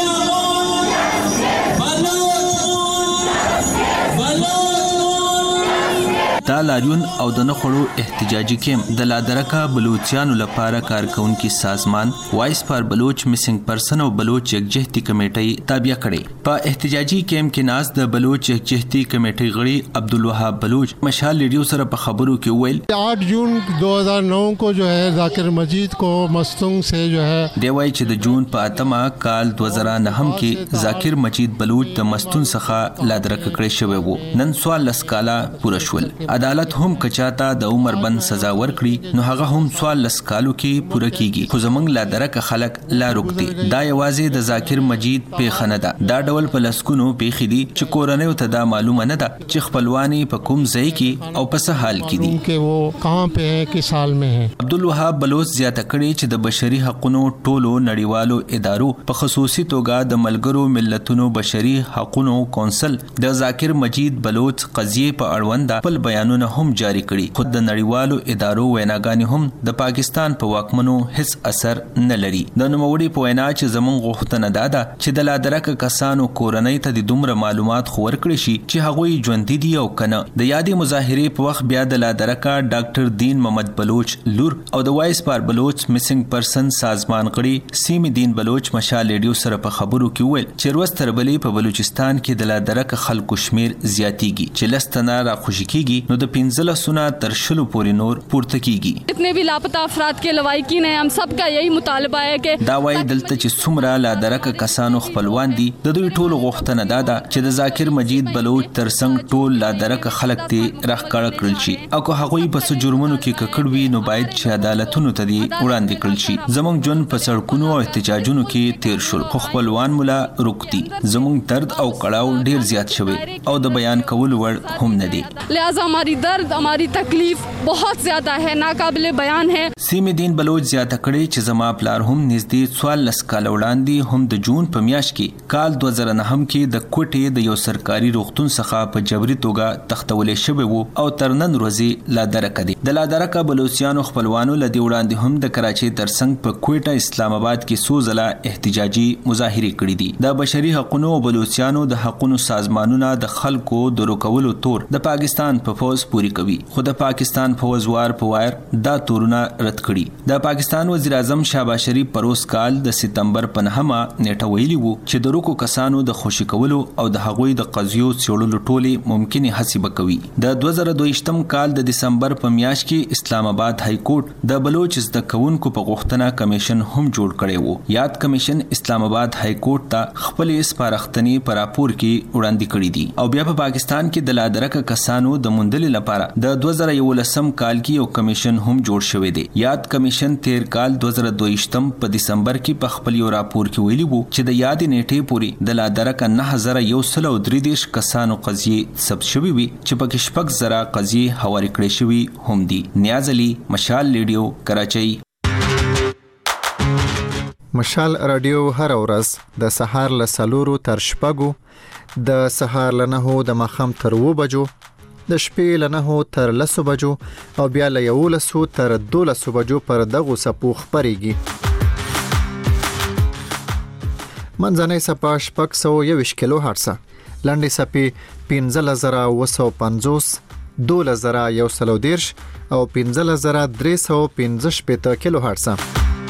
دا لاریون او د نخړو احتجاجي کیمپ د لادرکا بلوچستانو لپاره کارکونکو سازمان وایس فار بلوچ میسنګ پرسن او بلوچ یکجهتي کمیټې تابع کړي. په احتجاجي کیمپ کې ناز د بلوچ یکجهتي کمیټې غړي عبدالوهاب بلوچ مشال ریډیو سره په خبرو کې ویل 8 جون 2009 کو جو ہے ذاکر مجید کو مستونگ سے جو ہے دی وای چې د جون په اتمه کال 2009 کې ذاکر مجید بلوچ د مستون څخه لادرک کړی شوی وو. نن سوال لسکاله پوره شول. عدالت هم کچاته د عمر بند سزا ورکړي نو هغه هم سوال لسکالو کې پوره کیږي. خو زمنګ لادرک خلک لا روکتي دا یوازې د ذاکر مجید پیښه نه ده. دا ډول په لسکونو پیښې دي چې کورنۍ ته دا معلومه نه ده چې خپلوانی په کوم ځای کې او په څه حال کې دي چې وو کہاں په ہے کس حال میں ہے. عبدالوهاب بلوچ زیاته کړي چې د بشري حقوقو ټولو نړیوالو ادارو په خصوصي توګه د ملګرو ملتونو بشري حقوقو کونسل د ذاکر مجید بلوچ قضیه په اړوند خپل بیانونه هم جاری کړي. خود د نړیوالو ادارو ویناګانې هم د پاکستان په واکمنو هیڅ اثر نه لري. د نوموړي په وینا چې زمونږ غوښتنه ده چې د لادرک کسانو کورنۍ ته د دومره معلومات خور کړي شي چې هغوی ژوندۍ دي او کنه. د یادې مظاهرې په وخت بیا د لادرک ډاکټر دین محمد بلوچ لور او د وایس فار بلوچ میسنګ پرسن سازمان غړي سیم دین بلوچ مشال ریډیو سره په خبرو کې ویل چې روز تر بلې په بلوچستان کې د لادرک خلکو شمیر زیاتیږي چې لستنه را خوشی کیږي نو د 15 سونه تر شلو پورې نور پورته کیږي. جتنے بھی لاپتہ افراد کے لواحقین ہیں ہم سب کا یہی مطالبہ ہے کہ دا وایي دلته چې څومره لادرک کسانو خپلوان دي د دوی ټولو غوښتنه ده چې د ذاکر مجید بلوچ ترڅنګ ټول لادرک خلک ته راښکاره کړل شي او که هغوی په څه جرمونو کې ککړ وي نو باید چې عدالتونو ته دی وړاندې کړل شي. زموږ جون په سړکونو او احتجاجونو کې تیر شول خو خپلوان مولا روکتي. زموږ درد او کړهو ډیر زیات شوی او د بیان کول وړ هم نه دی. لہذا ہماری درد ہماری تکلیف بہت زیادہ ہے، ناقابل بیان ہے. سیم دین بلوچ زیاته کړي چې زما پلار هم نږدې 14 کال وړاندې هم د جون په میاشت کې کال 2009 کې د کوټې د یو سرکاري روغتون څخه په جبري توګه تختولې شوی وو او تر نن ورځې لادرک دي. د لادرک بلوچستانو خپلوانو لدی وړاندې هم د کراچۍ ترڅنګ په کوټه اسلام آباد کې څو ځله احتجاجي مظاهرې کړې دي. د بشري حقوقو او بلوچستانو د حقوقو سازمانونو د خلکو د روکولو تور د پاکستان په فوج پوری کوي خو د پاکستان فوج وار په وار دا تورونه رد کړي. د پاکستان وزیر اعظم شهباز شریف پروس کال د سپتمبر په 9 نیټه ویلي وو چې د روکو کسانو د خوشی کولو او د هغوی د قضیو څېړلو ټولې ممکنه هڅې وکوي. د 2022م کال د دسمبر په میاشت کې اسلام آباد های کورټ د بلوچ زده کوونکو په غوښتنه کمیشن هم جوړ کړی وو. یاد کمیشن اسلام آباد های کورټ ته خپل سپارښتنې پر راپور کې وړاندې کړې دي او بیا په پاکستان کې د لادرک کسانو د موندل لپاره د 2011 کال کې یو کمیشن هم جوړ شوی دی. یاد کمیشن تیر کال 2022م په دسمبر کې په خپل یو راپور کې ویلي وو چې د یاد نیټې پورې د لادرک 9133 کسانو قضیې ثبت شوی وي چې په شپږ زره قضیې هواري کړې شوی هم دي. نیاز علي مشال ریډیو کراچۍ. مشال رادیو هر ورځ د سهار له 4 تر 6 د سهار له 9 د ماښام تر 2 بجو د شپې له 9 تر 10 بجو او بیا له 11 تر 12 بجو پر دغه سپو خبريږي. منځنۍ سپا 621 کیلو هرتز، لنډې سپې 15950، 2110 او 15315 کیلو هرتز.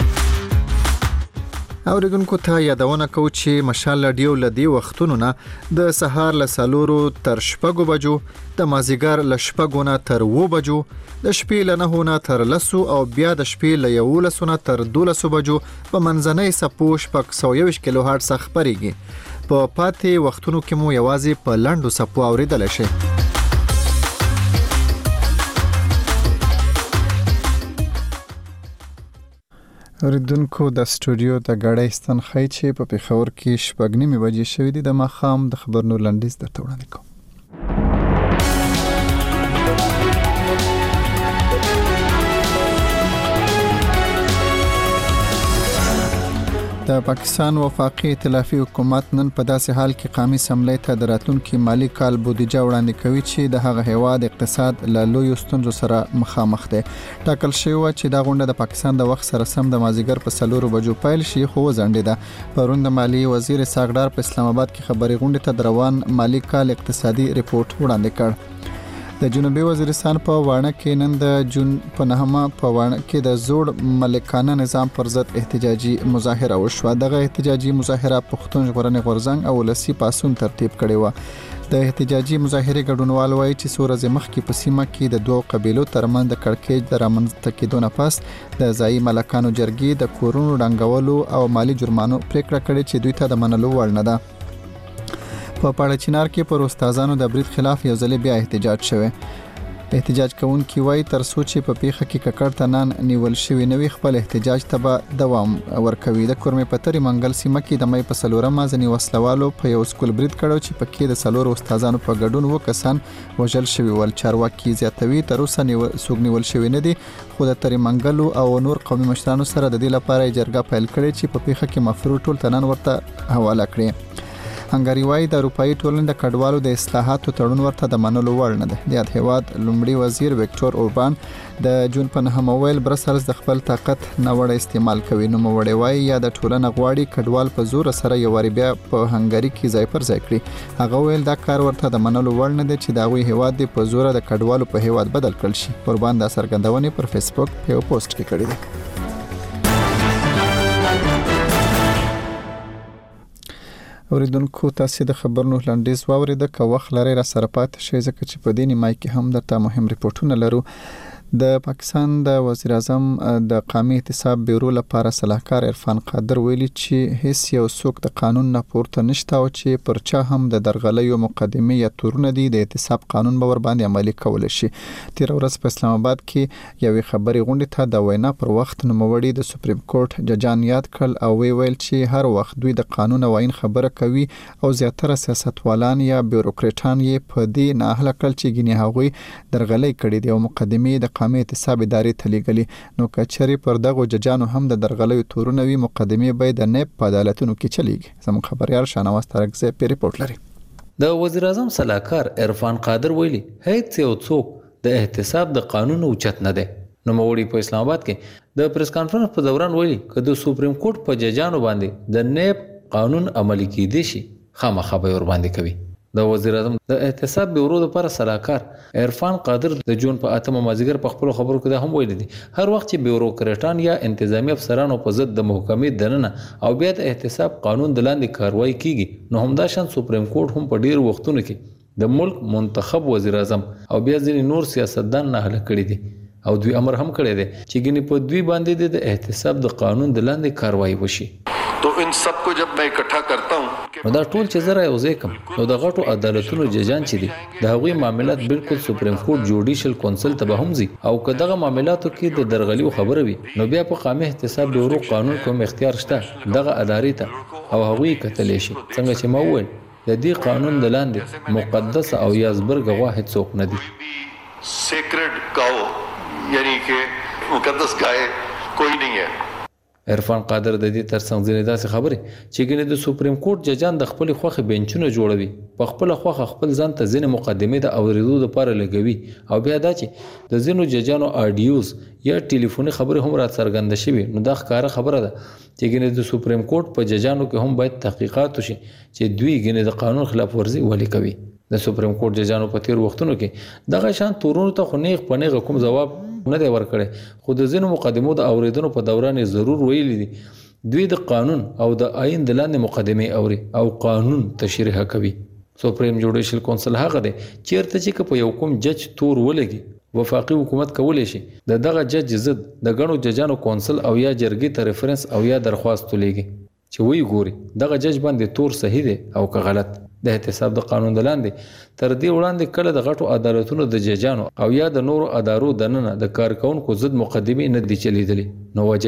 اوریدونکو ته یادونه کوم چې مشال رادیو لدی وختونو نه د سهار له 4 تر 6 بجو، د مازیګر له 6 نه تر 2 بجو، د شپې له 9 نه تر 10 او بیا د شپې له 11 نه تر 12 بجو په منځنۍ سپو 621 کیلو هرتز خبريږي. په پاتې وختونو کې مو یوازې په لنډو سپو اوریدل شي. اوریدونکو د سټوډیو د غړې ستن خای چې په پیښور کې شپږ نیمه بجې شوې دي د ماخام د خبرونو لنډیز د وړاندې کوم. د پاکستان وفاقي ائتلافي حکومت نن په داسې حال کې قومي اسمبلی ته د راتلونکي مالی کال بودیجه وړاندې کوي چې د هغه هیواد اقتصاد له لویو ستونزو سره مخامخ دی. ټاکل شوی و چې دا غونډه د پاکستان د وخت سره سم د مازیګر په 4 بجو پیل شي، خو ځنډیده. پرون د مالی وزیر ساګډار په اسلام آباد کې خبري غونډه ته روان مالی کال اقتصادي ریپورت وړاندې کړ. د جنوبي وزیرستان په وانه کې نن د جون په نهمه په وانه کې د زوړ ملکانه نظام پر ضد احتجاجي مظاهره وشوه. دغه احتجاجي مظاهره پښتون ژغورنې غورځنګ او ولسی پاسون ترتیب کړي و. د احتجاجي مظاهره ګډونوال وایي چې څو ورځې مخکې په سیمه کې د دوه قبیلو ترمنځ د کړکېچ د رامنځته کېدو نه پس د ځایي ملکانو جرګې د کورونو ډنګولو او مالی جرمانو پریکړه کړې چې دوی ته د منلو وړ نه ده. په پاړه چنار کې پر استادانو د برید خلاف یو ځل بیا احتجاج شوه. احتجاج کوونکي وایي تر څو چې په پیښه کې ککړ تنان نیول شوی نوې خپل احتجاج ته به دوام ورکوي. د کورمې پتري منګل سیمه کې د مې په 4 ځنی وسلوالو په یو سکول برید کړو چې پکې د 4 استادانو په ګډون وکسان وژل شوی ول. چارواکي زیاتوي تر اوسه سوګ نیول شوی نه دي، خو د تری منګلو او نور قومي مشرانو سره د دې لپاره جرګه پیل کړې چې په پیښه کې مفروض ټول تنان ورته حواله کړي. هنګری وايي د اروپאי ټولنې د کډوالو د اصلاحاتو تړون ورته د منلو وړ نه دی. د هیواد لومړي وزیر وکټور اوربان د جون په نهمه ویل برسلز د خپل طاقت نوړ استعمال کوي. نو موړی وايي یا د ټولنه غواړي کډوال په زور سره یو وری بیا په هنګری کې ځای پر ځای کړي. هغه ویل دا کار ورته د منلو وړ نه دی چې دا غوي هیواد دی په زور د کډوالو په هیواد بدل کړل شي. اوربان د سرګندونې پر فیسبوک په یو پوسټ کې کړی دی. اوریدونکو تاسو د خبرونو لنډیز واورید. که وخت لري را سره پات شي ځکه چې په دې نیمای کې هم درته مهم ریپورتونه لرو. د پاکستان د وزیر اعظم د قومي احتساب بیورو لپاره صلاحکار عرفان قادر ویلي چې هیڅ یو څوک د قانون نه پورته نشته او چې پر چا هم د درغلیو مقدمه یا تورونه دي د احتساب قانون به ور باندې عملي کول شي. تیر ورځ په اسلام آباد کې یوې خبري غونډه ته د وینا پر وخت نوموړي د سپریم کورټ ججان یاد کړل او ویل چې هر وخت دوی د قانون او آئین خبره کوي او زیاتره سیاستوالان یا بیوروکریټان یې په دې نه اهل کړل چې ګینه هغوی درغلي کړي دي او مقدمه د قومي احتساب ادارې ته لیږلي. نو کچري پر دغه ججانو هم د درغلیو تورونه وي مقدمه به د نیب په عدالتونو کې چلیږي. زموږ خبريال شانواز ترکزه په ریپورت لري. د وزیر اعظم صلاحکار عرفان قادر ویلي هیڅ یو څوک د احتساب د قانون اوچت نه دی. نو موړي په اسلام آباد کې د پریس کانفرنس په دوران ویلي چې د سپریم کورټ په ججانو باندې د نیب قانون عملي کیدی شي خامخا به ور باندې کوي. د وزیر اعظم د احتساب بیورو لپاره صلاحکار عرفان قادر د جون په 8 مازیګر په خپل خبرو کې دا هم ویل دي هر وخت چې بیوروکریټان یا انتظامی افسرانو په ضد د محکمې دننه او بیا د احتساب قانون د لاندې کاروایی کیږي نو همدا شان سپریم کورټ هم په ډیر وختونو کې د ملک منتخب وزیر اعظم او بیا ځینې نور سیاستدان نه هله کړی دي او دوی امر هم کړی دی چې ګینه په دوی باندې د احتساب د قانون د لاندې کاروایی وشي. तो इन सब को जब मैं इकट्ठा करता हूं نو دا ټول چې زره یو ځای کوم نو د غټو عدالتونو ججان چې دي د هغوی معاملات بالکل سپریم کورټ جوډیشل کونسل ته به هم ځي او که دغه معاملاتو کې د درغلیو خبره وي نو بیا په قومي احتساب بیورو قانون کوم اختیار شته دغه ادارې ته او هغوی کتلی شي. څنګه چې ما وویل د دې قانون د لاندې مقدس او یازبرګ واحد څوک نه دي. سیکرډ کاو یعنی کې مقدس گائے کوئی نہیں ہے. عرفان قادر د دې ترڅنګ ځینې داسې خبرې چې ګینه د سپریم کورټ ججان د خپل خوخه بنچونه جوړوي په خپل خوخه خپل ځان ته ځینې مقدمه د اوریدو لپاره لګوي او بیا دا چې د ځینو ججانو اډیوز یا ټلیفوني خبرې هم را څرګند شوي نو دا ښکاره خبره ده چې ګینه د سپریم کورټ په ججانو کې هم باید تحقیقات وشي چې دوی ګینه د قانون خلاف ورزي ولې کوي. د سپریم کورټ ججانو په تیر وختونو کې دغه شان تورونو ته خو نیغ په نیغ کوم جواب نه دی ورکړی خو د ځینو مقدمو د اوریدنو په دوران ضرور ویلي دي دوی د قانون او د آئین د لاندې مقدمه اوري او قانون تشریح کوي. سپریم جوډیشل کونسل هغه دی چیرته چې په یو کوم جج تور ولګي وفاقي حکومت کولی شي د دغه جج ضد د غنو ججانو کونسل او یا جرګې ته ریفرنس او یا درخواست ولېږي چې وی ګوري دغه جج باندې تور صحیح دی او که غلط. د احتساب د قانون د لاندې تر دې وړاندې کله د غټو عدالتونو د ججانو او یا د نورو ادارو دننه د کارکونکو ضد مقدمه نه دي چلیدلې. نو وجه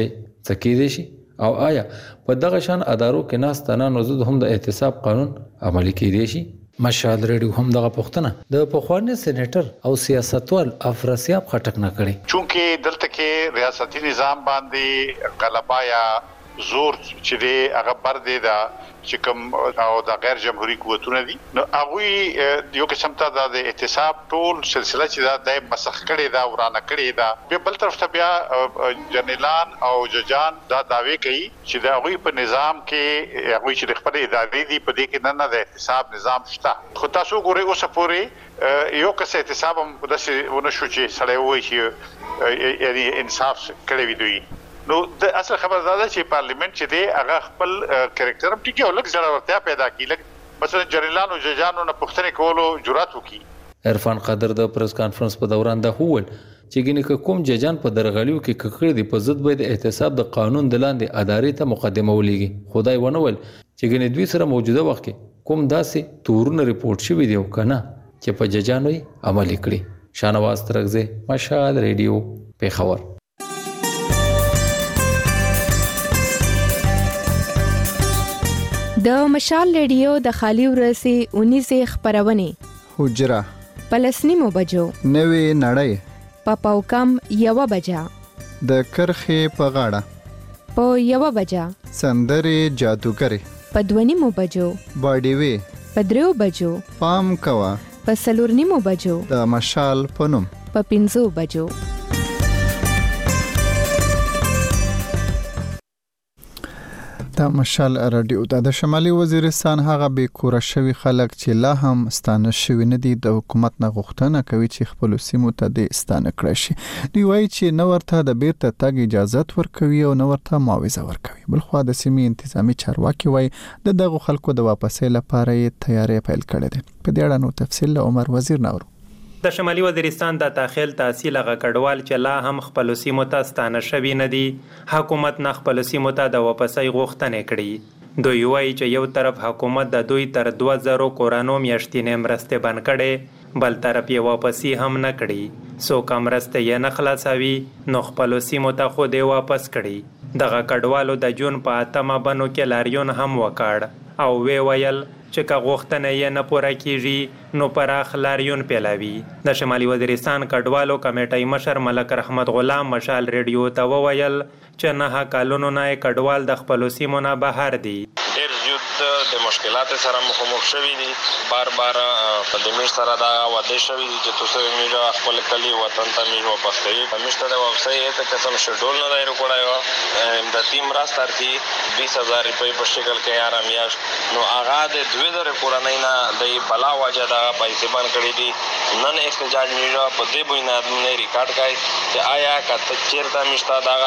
څه کېدای شي او آیا په دغه شان ادارو کې ناستانه نوزد هم د احتساب قانون عملي کېدای شي؟ مشال ریډیو هم دغه پوښتنه د پخوانی سېنیټر او سیاستوال افراسیاب خټک نه کړي، چونکې دلته کې ریاستي نظام باندې غلبه یا زور چې دی هغه بر دی دا چې کوم او د غیر جمهوریت قوتونه دي، نو هغه یو قسم ته د احتساب ټول سلسله چې دا د مسخ کړي دا ورانه کړي دا په بل طرف ته بیا جنرالان او ججان دا داوی کوي چې دا هغه په نظام کې هغه چې خپل ادارې دي په دې کې نه د احتساب نظام شته. خو تاسو ګورئ اوس پورې یو کس احتساب هم داسې ونه شو چې سړی وایي چې یعنی انصاف کړی وي دوی. نو د اصل خبر دا ده چې پارلیمنت چې دی هغه خپل کریکټر هم ټیکي او لږ ضرورتیا پیدا کړي، لږ مثلا جنرالانو ججانو نه پوښتنه کولو جرأت وکړي. عرفان قادر د پریس کانفرنس په دوران دا هوول چې ګینه کوم ججان په درغلیو کې ککړې دي په ضد به د احتساب د قانون د لاندې ادارې ته مقدمه ولېږي. خدای ونول چې ګینه دوی سره موجوده وخت کې کوم داسې تورونه ریپورت شوی دی او کنه چې په ججانو یې عملي کړي. شانواز ترغزه، مشال ریډیو، پیښور. د مشال ریډیو د خالی ورځې 19 خبرونه حجره پلسنیمو بجو نوې نړۍ په پاوکم 1 بجا د کرخې په غاړه په 1 بجا سندرې جادوګرې په 2 بجو باډي وی په 3 بجو پام کوا په 4 بجو د مشال پنوم په 5 بجو. دا مشال رادیو د شمالي وزیرستان هغه به کور شوی خلک چې لا هم ستانه شوی نه دي د حکومت نه غوښتنه کوي چې خپل سیمو ته د ستانه کړی شي. دی وایي چې نو ورته د بیرته تګ اجازه ورکوي او نو ورته معاوضه ورکوي. بلخو د سیمې انتظامی چارواکي وایي د دغه خلکو د واپسې لپاره یې تیاری پیل کړی دی. په دې اړه نو تفصیل عمر وزیر نورو. د شمالي وزیرستان د تاخیل تحصیل غ کډوال چې لا هم خپل سیمو ته ستانه شوی نه دي، حکومت نه خپل سیمو ته د واپسې غوښتنې کړي. دوی وایي چې یو طرف حکومت د دوی تر 2000 کورانو میاشتینې مرسته بند کړي، بل طرف یې واپسی هم نه کړي. سو کم مرسته یې نه خلاصوي نو خپل سیمو ته خو دې واپس کړي. دغه کډوالو د جون په 8 بنو کې لاریون هم وکړ او وی ویل چې که غوښتنه یې نه پوره کیږي نو پراخ لاریون پیلاوي. د شمالي وزیرستان کډوالو کمیټې مشر ملک رحمت غلام مشال ریډیو ته وویل چې نه کالونو نه کډوال د خپل سیمو نه بهر دي. ډېر زیات د مشکلات سره مخامخ شوي دي، بار په دې سره دا واده شوي دي چې تاسو میرا خپل کلی وطن ته میرا واپس کړئ. مشته د واپسې ته قسم شډول نه دی وکړای د تیم راستارتي 20000 روپۍ په شکل کې یار میاش نو آغا د 2000 کورنۍ نه د بلا وجه دا پیسې باندې کړې دي. نن احتجاج میرا په دې بنیاد باندې ریکارډ کړي چې آیا کته چیرته مشته دا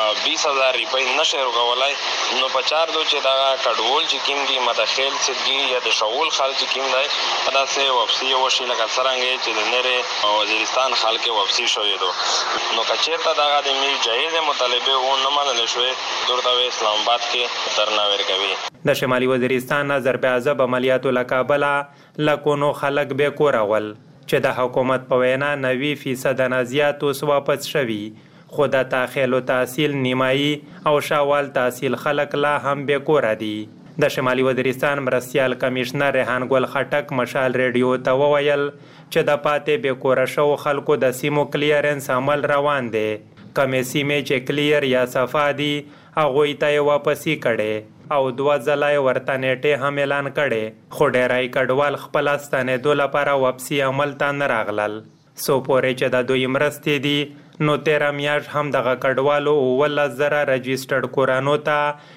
20000 روپۍ نشه ورغولای نو په چار دو چې دا کډوال چې کیم دي مداخل سدي یا د شغل خلک کیم دی دا سه واپسی وشي لکه څنګه چې د نره وزیرستان خلک واپسی شوې دو نو کچېرته دا د می جایز مطالبه و نه منل شوې درته اسلام آباد کې درنا ورکوي. د شمالي وزیرستان ضرب عذاب عملیاتو لکابلا لکونو خلک به کورول چې د حکومت په وینا 90% نه زیات اوس واپس شوي، خو د تاخیل تحصیل نیمایي او شاوال تحصیل خلک لا هم به کور دي. د شمالي وزیرستان مرستیال کمشنر ریحان ګل خټک مشال ریډیو ته وویل چې د پاتې به کور شو خلکو د سیمو کلیرنس عمل روان دی. کمې سیمې چې کلیر یا صفا دي هغه ته واپسی کړي او 2 ځلای ورته نیټه هم اعلان کړي، خو ډیرای کډوال خپل ستنې دوه لپاره واپسی عمل ته نه راغلل. سو پورې چې د دوی مرستې دي نو 13 میاشت هم دغه کډوالو 1,000 رجسټرډ کورانو ته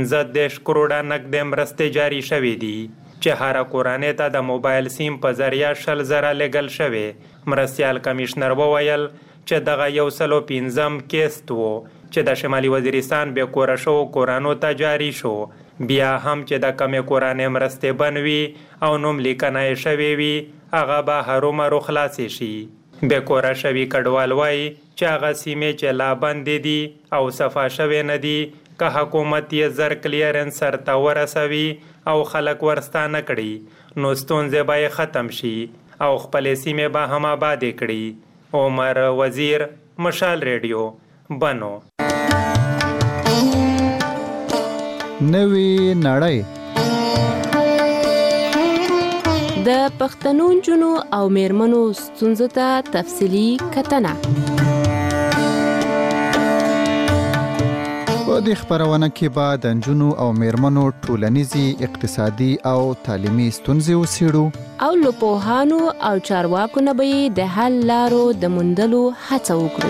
15 کروڑه نقد مرستې جاری شوې دي چې هر کورانې ته د موبایل سیم په ذریعہ 100,000 لګل شوې. مرستیال کمشنر وویل چې دغه 115 کیست وو چې د شمالي وزیرستان به کور شو کورانو ته جاری شو، بیا هم چې د کمې کورانې مرستې بنوي او نوم لیکنه شوی وي هغه به هرومرو خلاصې شي. به کور شوی کډوال وای چې هغه سیمې چې لا بندې دي او صفا شوی نه دي که حکومت یې زر کلیرنس سرته ورسوي او خلک ورستانه کړي نو ستونزې به ختم شي او خپلې سیمې به هم آبادې کړي. عمر وزیر، مشال ریډیو، بنو. نوې نړۍ د پښتنو نجونو او میرمنو ستونزو ته تفصیلي کتنه. په دې خبرونه کې به د نجونو او میرمنو ټولنیزي، اقتصادي او تعلیمي ستونزې وڅېړو او له پوهانو او چارواکو نه به د حل لارو د موندلو هڅه وکړو.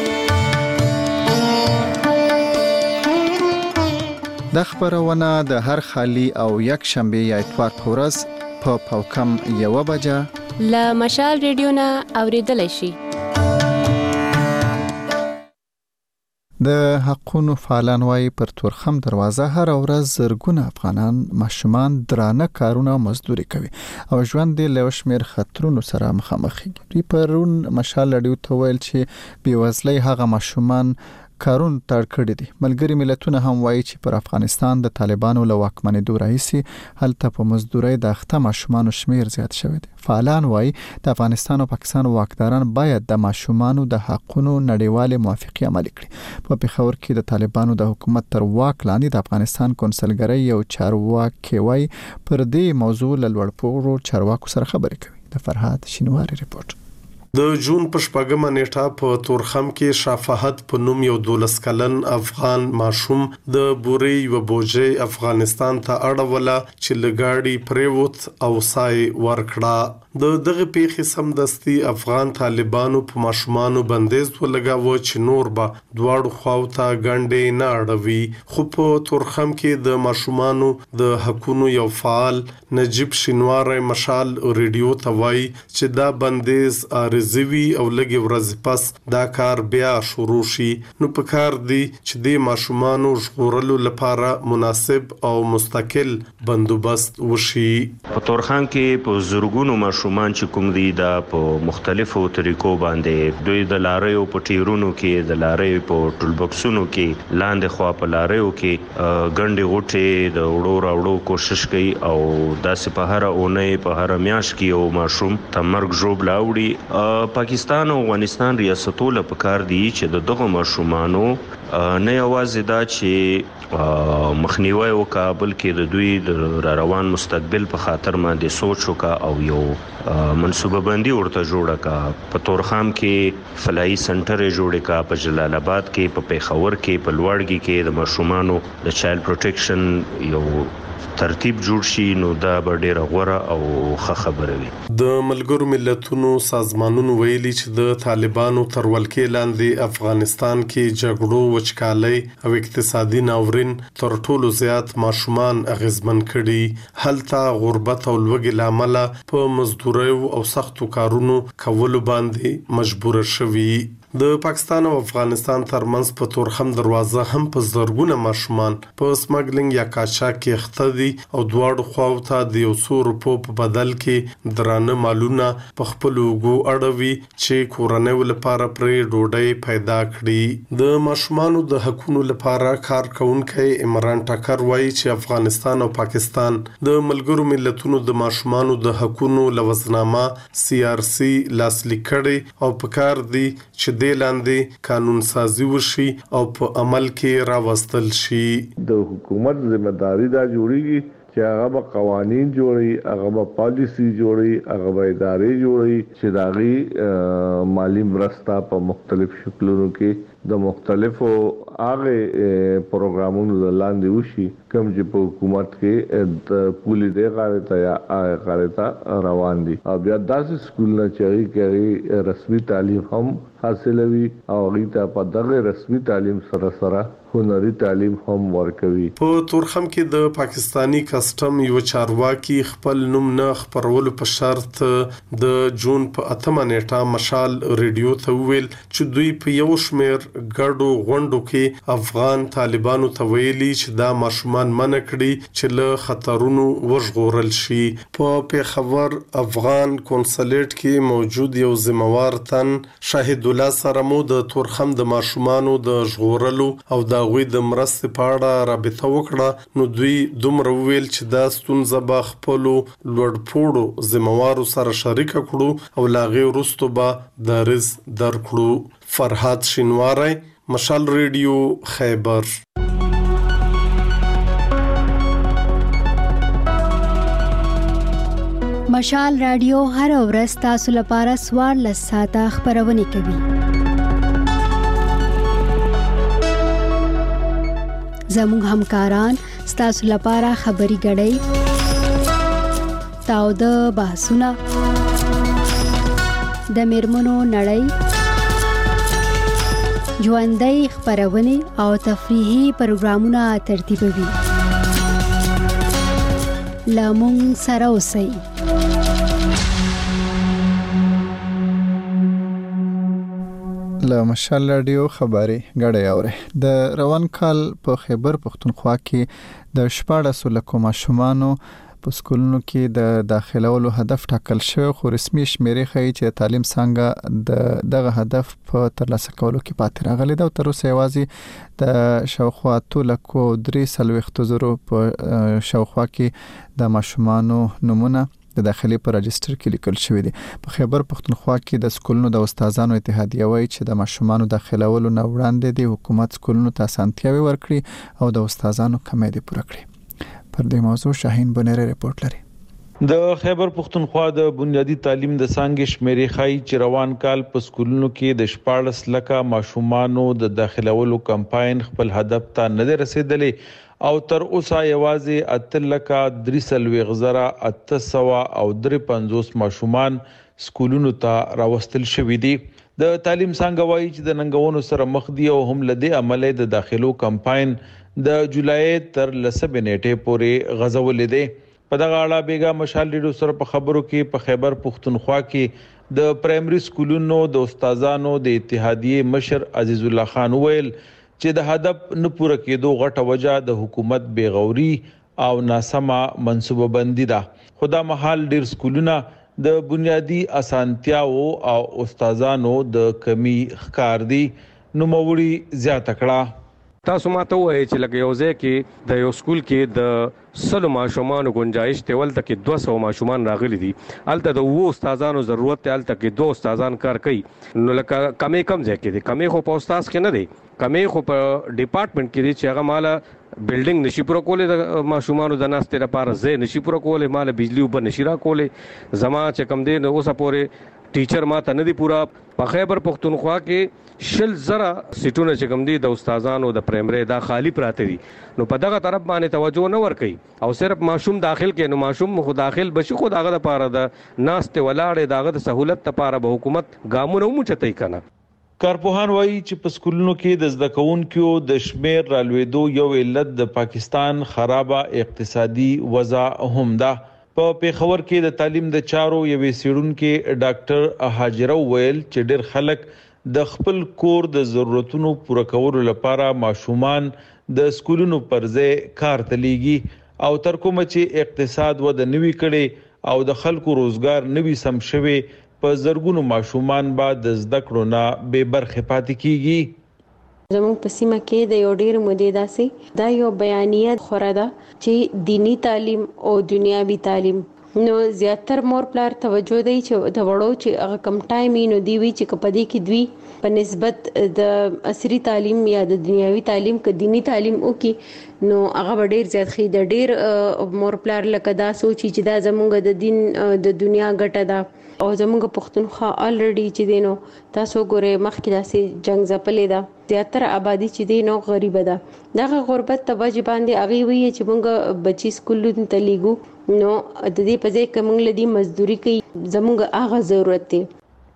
د خبرونه د هر خالی او یک شنبه یا اتوار په ورځ په پاوکم 1 بجه له مشال ریډیو نه اوریدلای شي. د حقونو فعالان وايي پر تورخم دروازه هر ورځ زرګونه افغانان ماشومان درانه کارونه مزدوري کوي او ژوند یې له شمیر خطرونو سره مخامخ کیږي. پرون مشال لړیو ته ویل چې بیوزلۍ هغه ماشومان کارون تړ کړی دي. ملګری ملتونه هم وایي چې پر افغانستان د طالبانو له واکمنۍ راهیسې هلته په مزدورۍ د اخته ماشومان شمیر زیات شوی دی. فعالان وایي د افغانستان او پاکستان واکداران باید د ماشومانو د حقونو نړیوالې موافقې عملي کړي. په پېښور کې د طالبانو د حکومت تر واک لاندې د افغانستان کونسلګرۍ یو چارواکي وایي پر دې موضوع له لوړپوړو چارواکو سره خبرې کوي. د فرهاد شینواری ریپورت. د جون په 4 نیټه په تورخم کې شفاعت په نوم یو 12 کلن افغان ماشوم د بوري و بوجي افغانستان ته اړوله چې لګاړي پریوت او سای ورکړه. د دغه پیښې سمدستي افغان طالبانو په ماشومانو بندیز ولګاوه چې نور به دواړو خواو ته ګڼډې نه اړوي. خو په تورخم کې د ماشومانو د حقونو یو فعال نجیب شینواری مشال ریډیو ته وایي چې دا بندیز زوی او لګي ورځ پس دا کار بیا شروع شي. نو په کار دی چې د ماشومانو ژغورلو لپاره مناسب او مستقل بندوبست وشي. په تورخم کې په زرګونو ماشومان چې کوم دي دا په مختلفو طریقو باندې دوی د لاریو په ټیرونو کې، د لاریو په ټول بکسونو کې، لاندې خوا په لاریو کې ګڼډې غوټې د وړو راوړو کوشش کوي او داسې په هر اونۍ په هر میاشت کې یو ماشوم تمرګ ژوبل اوړي. پاکستان او افغانستان ریاستونه په کار دي چې دغه ماشومانو نه یوازې دا چې مخنیوي وکړي بلکې د دوی د روان مستقبل په خاطر باندې سوچ وکړي او یو منصوبه بندي ورته جوړه کړي. په تورخم کې فلایي سنټر جوړ کړي، په جلال آباد کې، په پیښور کې، په لوړګي کې د ماشومانو د چایلډ پروټیکشن یو ترتیب جوړ شي. نو دا به ډیره غوره او ښه خبره وي. د ملګرو ملتونو سازمانونو ویلي چې د طالبانو تر ولکې لاندې افغانستان کې جګړو، وچکالۍ او اقتصادي ناورین تر ټولو زیات ماشومان اغیزمن کړي. هلته غربت او لوږې لامل په مزدورۍ او سختو کارونو کولو باندې مجبور شوي. د پاکستان او افغانستان ترمنځ په تورخم دروازه هم په زرګونه ماشومان په سمګلینګ یا قاچاق کې اخته دي او دواړو خواو ته د 100 روپو په بدل کې درانه مالونه په خپل وګو اړوي چې کورنۍ لپاره پرې ډوډۍ پیدا کړي. د ماشومانو د حقوقو لپاره کارکونکي عمران ټکر وایي چې افغانستان او پاکستان د ملګرو ملتونو د ماشومانو د حقوقو لوزنامه CRC لاسلیک کړي او په کار دي چې لاندې قانون سازي وشي او په عمل کې راوستل شي. د حکومت ذمہ داری دا جوړیږي چې هغه به قوانین جوړي، هغه به پالیسی جوړي، هغه به ادارې جوړي چې داغي مالی مرسته په مختلف شکلونو کې د مختلفو هغه پروګرامونو لاندې وشي کوم چې په حکومت کې د پولی دی غاړه یا غاړه روان دي. او بیا داسې سکول نه چاري کوي رسمي تعلیم هم حاصلوي او غیته په دغه رسمي تعلیم سره هنري تعلیم هم ورکوي. په تورخم کې د پاکستانی کسٹم یو چارواکي خپل نوم نه خبرولو په شرط د جون په 8 نیټه مشال ریډیو ته ویل چې دوی په یو شمیر ګډو غونډو کې افغان طالبانو ته ویلي چې دا ماشومان منع کړي چې له خطرونو وژغورل شي. په پیښور افغان کونسلیټ کې موجود یو ذمہوار تن شاهد الله سره مو د تورخم د ماشومانو د ژغورلو او د غوي د مرستې په اړه رابطه وکړه. نو دوی دومره ویل چې دا ستونزه به خپل لوړپوړو ذمہوارو سره شریک کړو او لاغي وروسته به درز درکړو. فرهاد شینواری، مشال ریډیو، خیبر. مشال رادیو هر ورځ تاسو لپاره 14 ساعته خبرونه کوي. زموږ همکاران تاسو لپاره خبري غړي تاو د بحثونه د میرمنو نړۍ ژوندۍ خبرونه او تفریحي پروګرامونه ترتیبوي. لامون سره اوسئ. له مشال رادیو خبري غړې اوره د روان کال په خیبر پختونخوا کې د 14 لکو ماشومانو په سکولونو کې د داخلولو هدف ټاکل شو، خو رسمي شمیرې ښیي چې تعلیم څنګه دغه هدف په ترلاسه کولو کې پاتې راغلی دا تر اوسه یوازې د شاوخوا 2,340,000 په شاوخوا کې د ماشومانو نمونه د داخلي په رجستر کې لیکل شوی دی. په خیبر پختونخوا کې د سکولونو د استادانو اتحادیه وایي چې د ماشومانو داخلولو نه وړاندې د حکومت سکولونو ته اسانتیاوي ورکړي او د استادانو کمې دي پوره کړي. پر دې موضوع شاهین بنيره رپورت لري. د خیبر پختونخوا د بنیادی تعلیم د څانګې شمیرې ښیي چې روان کال په سکولونو کې د 14 لکه ماشومانو د داخلولو کمپاین خپل هدف ته نه رسیدلی او تر اوسه یوازې 8,3,850 ماشومان سکولونو ته راوستل شوي دي. د تعلیم څنګه وایي چې د ننګونو سره مخ دي او هم لدې عمله د داخلو کمپاین د جولای تر 10 نیټه پورې غزولې دي. په دغه اړه بیګا مشال ریډیو سره په خبرو کې په خیبر پختونخوا کې د پرایمري سکولونو د استادانو د اتحادیه مشر عزیز الله خان ویل چې د هدف نه پوره کېدو غټه وجه د حکومت بیغوري او ناسمه منصوبه بندي ده. خدا محال ډیر سکولونه د بنیادی اسانتیاو او استادانو د کمی ښکار دي. نو موري زیاته کړه. تاسو ماته وایي چې لکه یو ځای کې د یو سکول کې د 100 ماشومان گنجائش ته ولته کې 200 ماشومان راغلي دي، الته د وو استادانو ضرورت ته الته کې 2 استادان کار کوي. نو لکه کمې کم ځای کې دي، کمې خو په استاد کې نه دي، کمې خو په ډپارټمنټ کې دي چې هغه مالا بلډینګ نشي پوره کولای د ماشومانو د ناستې لپاره ځای نشي پوره کولای، مالا بجلی وب نشي را کولای. زما چې کم دي نو اوسه پورې ټیچر ماته نه دی پورا. په خیبر پختونخوا کې 10,000 سیټونه چې کوم دي د استادانو د پرایمري دا خالی پراته دي. نو په دغه طرف باندې توجه نه ور کوي او صرف ماشوم داخل کې نو ماشوم خو داخل بشي خو دغه لپاره د ناست ولاړې دغه د سہولت لپاره به حکومت ګامونه ومچتای کنه. کارپوهان وایي چې په سکولونو کې د زده کوونکو د شمیر رالوېدو یو علت د پاکستان خرابه اقتصادي وضع هم ده. په پیښور کې د تعلیم د چارو یوې سیړونکو ډاکټر هاجره ویل چې ډېر خلک د خپل کور د ضرورتونو پوره کولو لپاره ماشومان د سکولونو پر ځای کار ته لیږي او تر کومه چې اقتصاد وده نوي کړي او د خلکو روزګار نوي سم شوي په زرګونو ماشومان به د زده کړو نه بې برخې پاتې کیږي. زموږ په سیمه کې د یو ډیر مودې داسې دا یو بیانیه خوره ده چې دینی تعلیم او دنیاوی تعلیم نو زیاتر مور پلار توجه دی چې د وړو چې هغه کم ټایم نو دی وی چې کپدې کې دوی په نسبت د عصري تعلیم یا د دنیاوی تعلیم ک دینی تعلیم او کې نو هغه ډیر زیات خې د ډیر مور پلار لکه دا سوچي چې دا زموږ د دین د دنیا ګټه ده او زموږ پښتونخوا الریډي چې دینو تاسو ګوره مخکې داسې جنگ زپلې ده زیاتره آبادی چې دینو غریب ده دغه غربت ته وجه باندې اغي وی چې موږ بچی سکولونو ته لیګو نو د دې په ځای کې موږ لدی مزدوري کوي زموږ هغه ضرورت دی.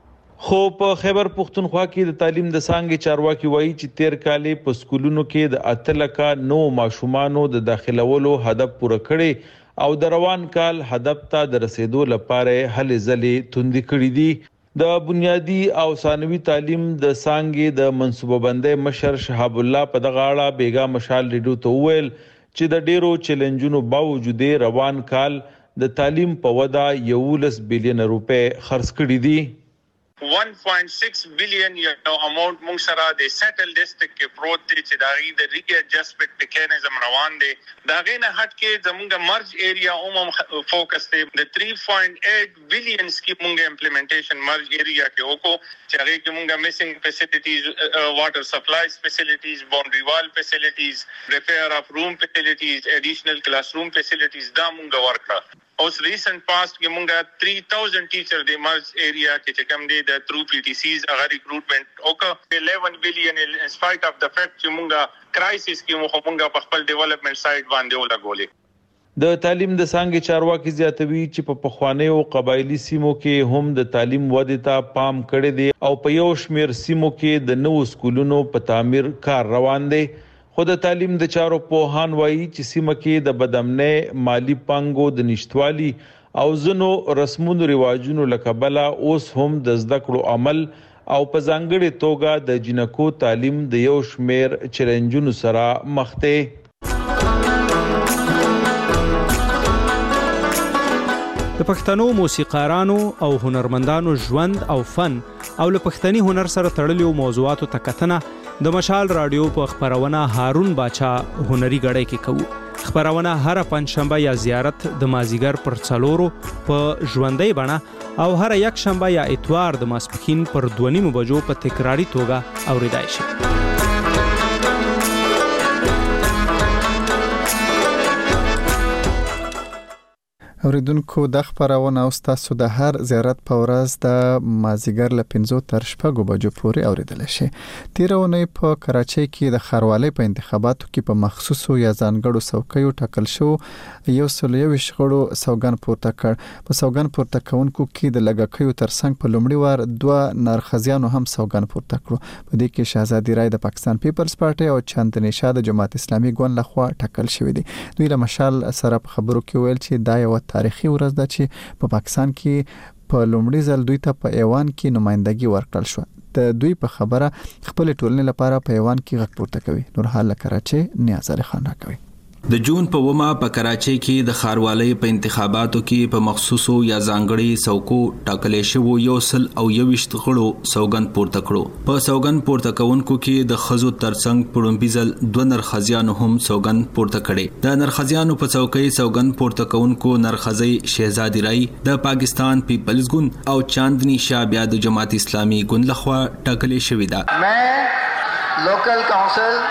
خو په خیبر پختونخوا کې د تعلیم د څانګې چارواکي وایي چې 13 کالې په سکولونو کې د 8 لکه نو ماشومانو د داخلولو هدف پوره کړي او د روان کال هدف ته د رسیدو لپاره هلې ځلې توندې کړې دي. د بنیادی او ثانوي تعلیم د څانګې د منصوبه بندۍ مشر شهاب الله په دغه اړه بیګا مشال ریډیو ته وویل چې د ډیرو چیلنجونو باوجود روان کال د تعلیم په وده 11 بلین روپے خرڅ کړي دي. 1.6 بلین یو اماونت مونږ سره د سیټل ډیسټریکټ کې پروت دی چې دا غي د ری ایڈجسټمنټ میکانیزم روان دی. دا غي نه هټ کې زموږ مرج ایریا عموم فوکس دی د 3.8 بلین سکیم مونږ امپلیمنټیشن مرج ایریا کې وکړو چې هغه کې مونږ میسنګ فیسیلیټیز واټر سپلایز فیسیلیټیز باونډري وال فیسیلیټیز ریپیر اف روم فیسیلیټیز ایډیشنل کلاس روم فیسیلیټیز دا مونږ ورکړه اوس ریسنت پاست کې مونږه 3000 ټیچر د مرز ایریا کې چې کوم دی د تھرو PTCs هغه ریکروټمنٹ اوکا 11 بلین ان سپایټ اف د فیکټ چې مونږه کرایسس کې مونږه په خپل ډیولپمنٹ سایډ باندې ولګولې. د تعلیم د څنګه چارواکي زیاتوي چې په پخوانیو قبایلی سیمو کې هم د تعلیم ودې ته پام کړی دی او په یو شمیر سیمو کې د نوو سکولونو په تعمیر کار روان دی. خو د تعلیم د چارو پوهان وایي چې سیمه کې د بدامنۍ مالی پانګو د نشټوالي او ځینو رسمونو رواجونو لکبله اوس هم د زده کړو عمل او په ځانګړي توګه د جنکو تعلیم د یو شمیر چیلنجونو سره مخ دی. د پښتنو موسیقارانو او هنرمندانو ژوند او فن او له پښتني هنر سره تړلو موضوعاتو ته کتنه د مشال رادیو په خبرونه هارون باچا هنري غړی کې کوو. خبرونه هر پنځشنبه یا زیارت د مازیګر پر 4 په ژوندۍ بڼه او هر یک شنبه یا اتوار د ماسپښین پر 2:30 بجو په تکراری توګه اوریدای شي. اوریدونکو د خبرونه او تاسو د هر زیارت په ورځ د مازیګر له 5 تر 6 بجو پورې اوریدل شي. تیرونه په کراچۍ کې د خاروالۍ په انتخاباتو کې په مخصوصو یا ځانګړو څوکیو ټاکل شو یو سلیوي شغړو سوګن پورته کړ. په سوګن پورته کونکو کې د لګکیو ترڅنګ په لومړي وار 2 نرخزیانو هم سوګن پورته کړو. په دې کې شاهزادي رای د پاکستان پیپلز پارټي او چاندني شاه د جماعت اسلامي ګوند لخوا ټاکل شوې دي. دوی له مشال سره په خبرو کې ویل چې دا یو تاریخي ورځ ده چې په پاکستان کې په لومړي ځل دوی ته په ایوان کې نمائندګي ورکړل شو. د دوی په خبره خپل ټولنې لپاره په ایوان کې غږ پورته کوي. نور حال کراچي نیاز علي خان راکوي. د جون په ومه په کراچۍ کې د خاروالۍ په انتخاباتو کې په مخصوصو یا ځانګړي څوکو ټاکلې شوو 121 غړو سوګن پورته کړو. په سوګن پورته کونکو کې د خزو ترڅنګ پړومبیزل 2 نرخزیانو هم سوګن پورته کړي. د نرخزیانو په څوکۍ سوګن پورته کونکو نرخزی شهزادي رای د پاکستان پیپلز ګوند او چاندني شاه بیا د جماعت اسلامي ګوند لخوا ټاکلې شوې ده. मैं लोकल काउंसिल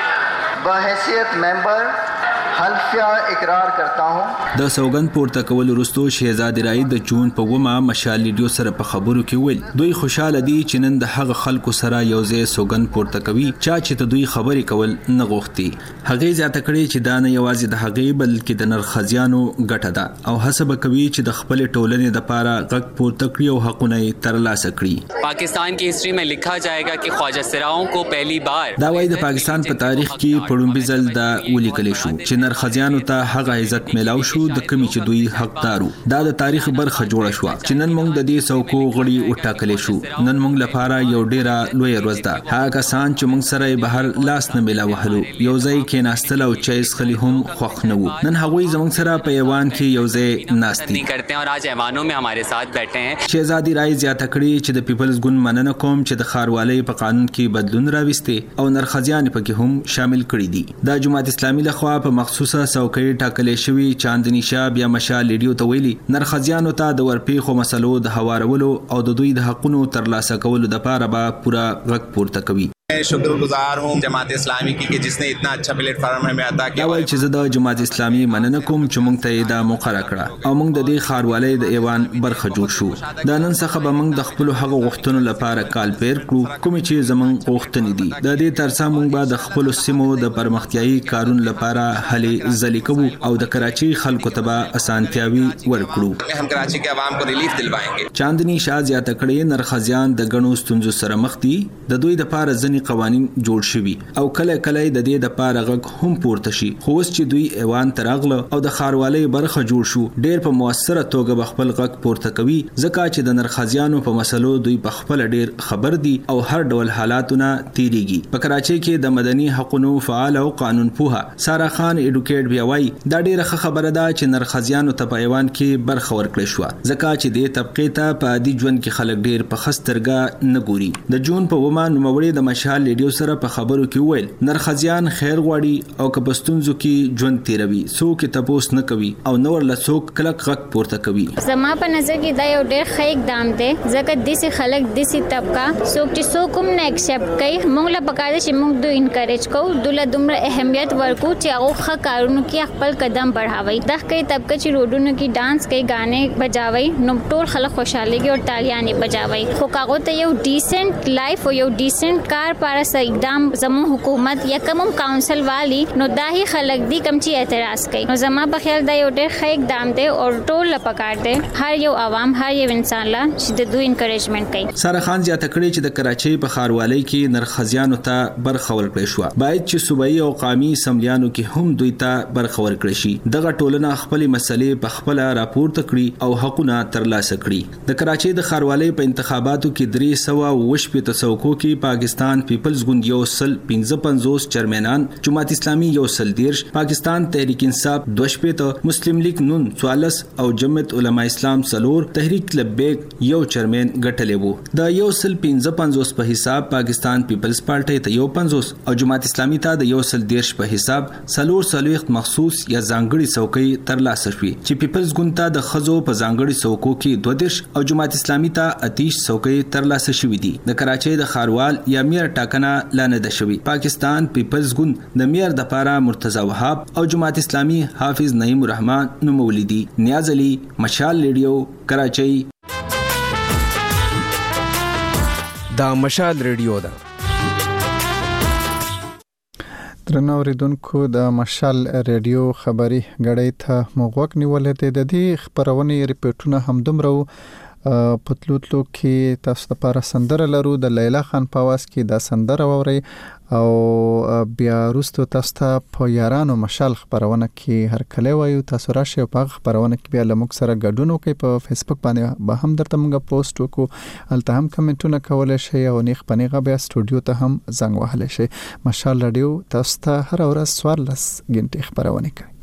बहैसियत मेंबर حلفیه اقرار کرتا हूं. د سوګن پورته کول وروسته شهزادي رای د جون په ومه مشال ریډیو سره په خبرو کې ویل دوی خوشاله دي چې نن د هغه خلکو سره یو ځای سوګن پورته کوي چې دوی خبرې کول نه غوښتي. هغه زیاته کړي چې دا نه یوازې د هغه بلکې د نرخزیانو ګټه ده او حسب کوي چې د خپل ټولنې د پاره غږ پورته کړي او حقونه ترلاسه کړي. پاکستان کی هسټری میں لکھا جائے گا کہ خواجہ سراؤں کو پہلی بار دا وایي د پاکستان په تاریخ کې پړومبیزل دا ولیکل شو چې نرخزیانو ته هغه عزت ملاو شو د کمی چې دوی حقدارو. دا د تاریخ برخه جوړه شو چې نن موږ د دې څوکو غړي وټاکلې شو. نن موږ لپاره یو ډیره لوی ورځ ده. هغه کسان چې موږ سره بهر لاس نه ملاوهلو یو ځای کې ناستل او چایس خلی هم خوښ نه وو. نن هغوی زموږ سره په ایوان کې یو ځای ناستي کرتے ہیں اور آج ایوانوں میں ہمارے ساتھ بیٹھے ہیں. شهزادي رای زیاته کړي چې د پیپلز ګوند مننه کوم چې د خاروالۍ په قانون کې بدلون راوستي او نرخزیان پکې هم شامل کړي دي. د جماعت اسلامي لخوا په مخصوصه څوکۍ ټاکلې شوی چاندني شاه بیا مشال ریډیو ته ویلي نرخزیانو ته د ورپیخو مسلو د هوارولو او د دوی د حقونو ترلاسه کولو لپاره به پورا غږ پورته کوي. मैं शुक्रगुजार हूं जमात इस्लामी की कि जिसने इतना अच्छा प्लेटफارم हमें عطا किया. دا چې زه د جماعت اسلامي مننه کوم چې موږ ته دا موقع راکړه او موږ د دې خاروالۍ د ایوان برخه جوړ شو. دا نن څخه به موږ د خپل حق غوښتنو لپاره کال پیر کړو کوم چې زموږ غوښتنې دي. د دې ترڅنګ موږ به د خپل سیمو د پرمختیايي کارونو لپاره هلې ځلې کوو او د کراچي خلکو ته به اسانتیاوي ورکړو. हम कराची के عوام को रिलीफ दिलवाएंगे. چاندني شاه زیاته کړي نرخزیان د غنو ستونزو سره مخ دي. د دوی د لپاره ځنی قوانين جوړ شوي او کله کله د دې د پاره غږ هم پورته شي. خو اوس چې دوی ایوان تراغله او د خاروالۍ برخه جوړ شو ډېر په موثره توګه خپل غږ پورته کوي ځکه چې د نرخزیانو په مسلو دوی په خپل ډېر خبر دي او هر ډول حالاتونه تیریږي. په کراچۍ کې د مدني حقوقو فعال او قانون پوها سارا خان اډوکیټ بیا وایي دا ډېره خبره ده چې نرخزیانو ته په ایوان کې برخه ورکړل شو ځکه چې د طبقه ته په عادي ژوند کې خلک ډېر په خسترګه نه ګوري. د جون په ومه نوموړي د مشال مشال ریډیو سره په خبرو کې وویل نرخزیان خیر غواړي او کبستونزو کې ژوند تیروي څوک تپوس نه کوي او نور لڅوک کلک غک پورته کوي. زما په نظر کې دا یو ډېر ښه اقدام دی ځکه داسې خلک داسې طبقه څوک چې څوک هم نه ایکسپټ کوي موږ له پکار دی چې موږ دوی انکریج کوو دوی دومره اهمیت ورکو چې هغه ښه کارونو کې خپل قدم بڑھاوي. دغه طبقه چې روډونو کې ډانس کوي غانې بجاوي نو ټول خلک خوشاله او تالیانې بجاوي خو هغه ته یو ډیسنٹ لایف او یو ډیسنٹ کار لپاره سه اقدام زمو حکومت یا کوم کونسل والی نو داهي خلک دي کم چې اعتراض کوي. نو زما په خیال دا یو ډېر ښه اقدام دی او ټول لپاره دی هر یو عوام هر یو انسان لا چې د دوی انکریجمنٹ کوي. ساره خان زیاته کړې چې د کراچۍ په ښاروالۍ کې نرخزیانو ته برخه ورکړې شو باید چې صوبایي او قومي اسمبلیانو کې هم دوی ته برخه ورکړي شي. دغه ټولنه خپل مسلې په خپل راپورته کړي او حقونه ترلاسه کړي. د کراچۍ د ښاروالۍ په انتخاباتو کې 315 څوکو کې پاکستان پیپلز ګوند یو سل 55 چیرمنان جماعت اسلامي یو سل 13 پاکستان تحریک انصاف 2 مسلم لیگ نون 14 او جمعیت علماء اسلام سلور تحریک لبیک یو چیرمن ګټلې وو. د یو سل 55 په حساب پاکستان پیپلز پارټي ته یو 50 او جماعت اسلامي ته د یو سل 13 په حساب سلور سلويخت مخصوص یا ځانګړي څوکۍ ترلاسه شوې چې پیپلز ګوند ته د خزو په ځانګړي څوکو کې 22 او جماعت اسلامي ته 30 څوکۍ ترلاسه شوې دي. د کراچۍ د ښاروال یا میر ټاکنه لانه ده شوی. پاکستان پیپلز ګوند د میر د پاره مرتضی وهاب او جماعت اسلامي حافظ نعیم الرحمن نومولي دي. نیاز علي مشال ریډیو کراچۍ. دا مشال ریډیو ده. درنو اوریدونکو د مشال ریډیو خبري غړې ته موږ نیولې د دې خبرونه ریپورتونه هم دومره پتلوتلو کې تاسو لپاره سندره لرو د لیلا خان په आवाज کې دا سندره ووري او بیا وروسته تاسو ته په یارانو مشال خبرونه کې هر کله وایو تاسو راشي په خبرونه کې بیا لمک سره ګډون وکړئ په فیسبوک باندې به هم درته موږ پوسټ وکړو الته هم کمنټونه کولای شئ او نیخ پنیغه بیا سټوډیو ته هم زنګ وهلی شئ. مشال رادیو تاسو ته هر ورځ 14 غنټې خبرونه کوي.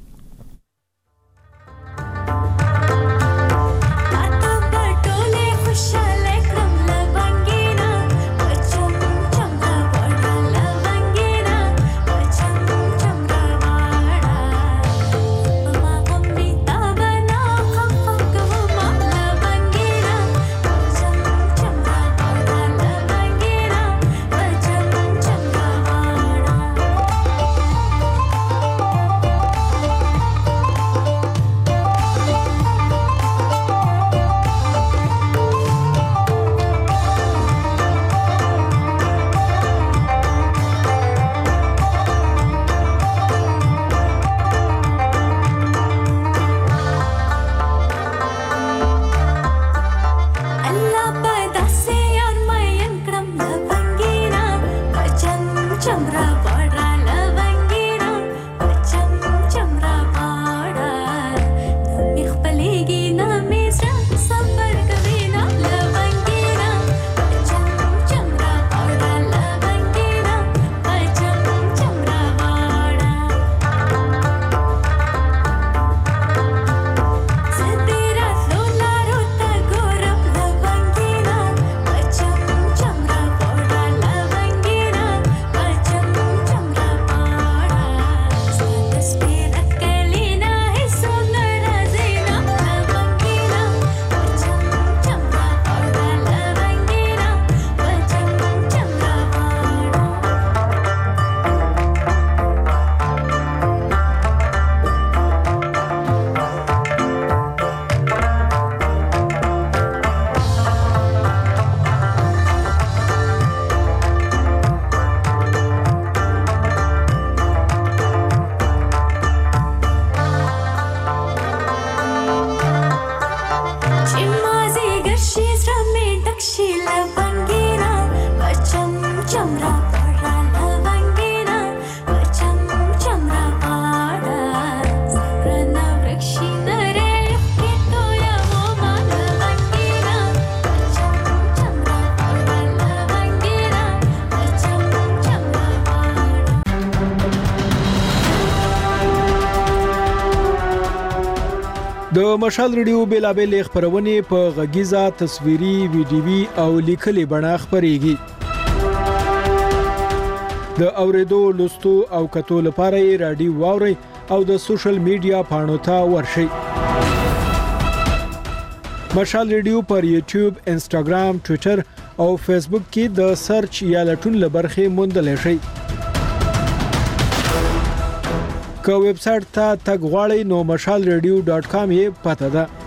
د مشال ریډیو بیلابل خبرونه په غږیزه تصویري ویډیوي او لیکلي بڼه خبريږي. د اوریدو لوستو او کتو لپاره یې رادیو واوري او د سوشل میډیا پاڼو ته ورشئ. مشال ریډیو پر یوټیوب، انسټاګرام، ټوئیټر او فیسبوک کې د سرچ یا لټون لبرخې موندلی شئ. که ویب سټ ته تګ غواړئ نو mashalradio.com یې پته ده.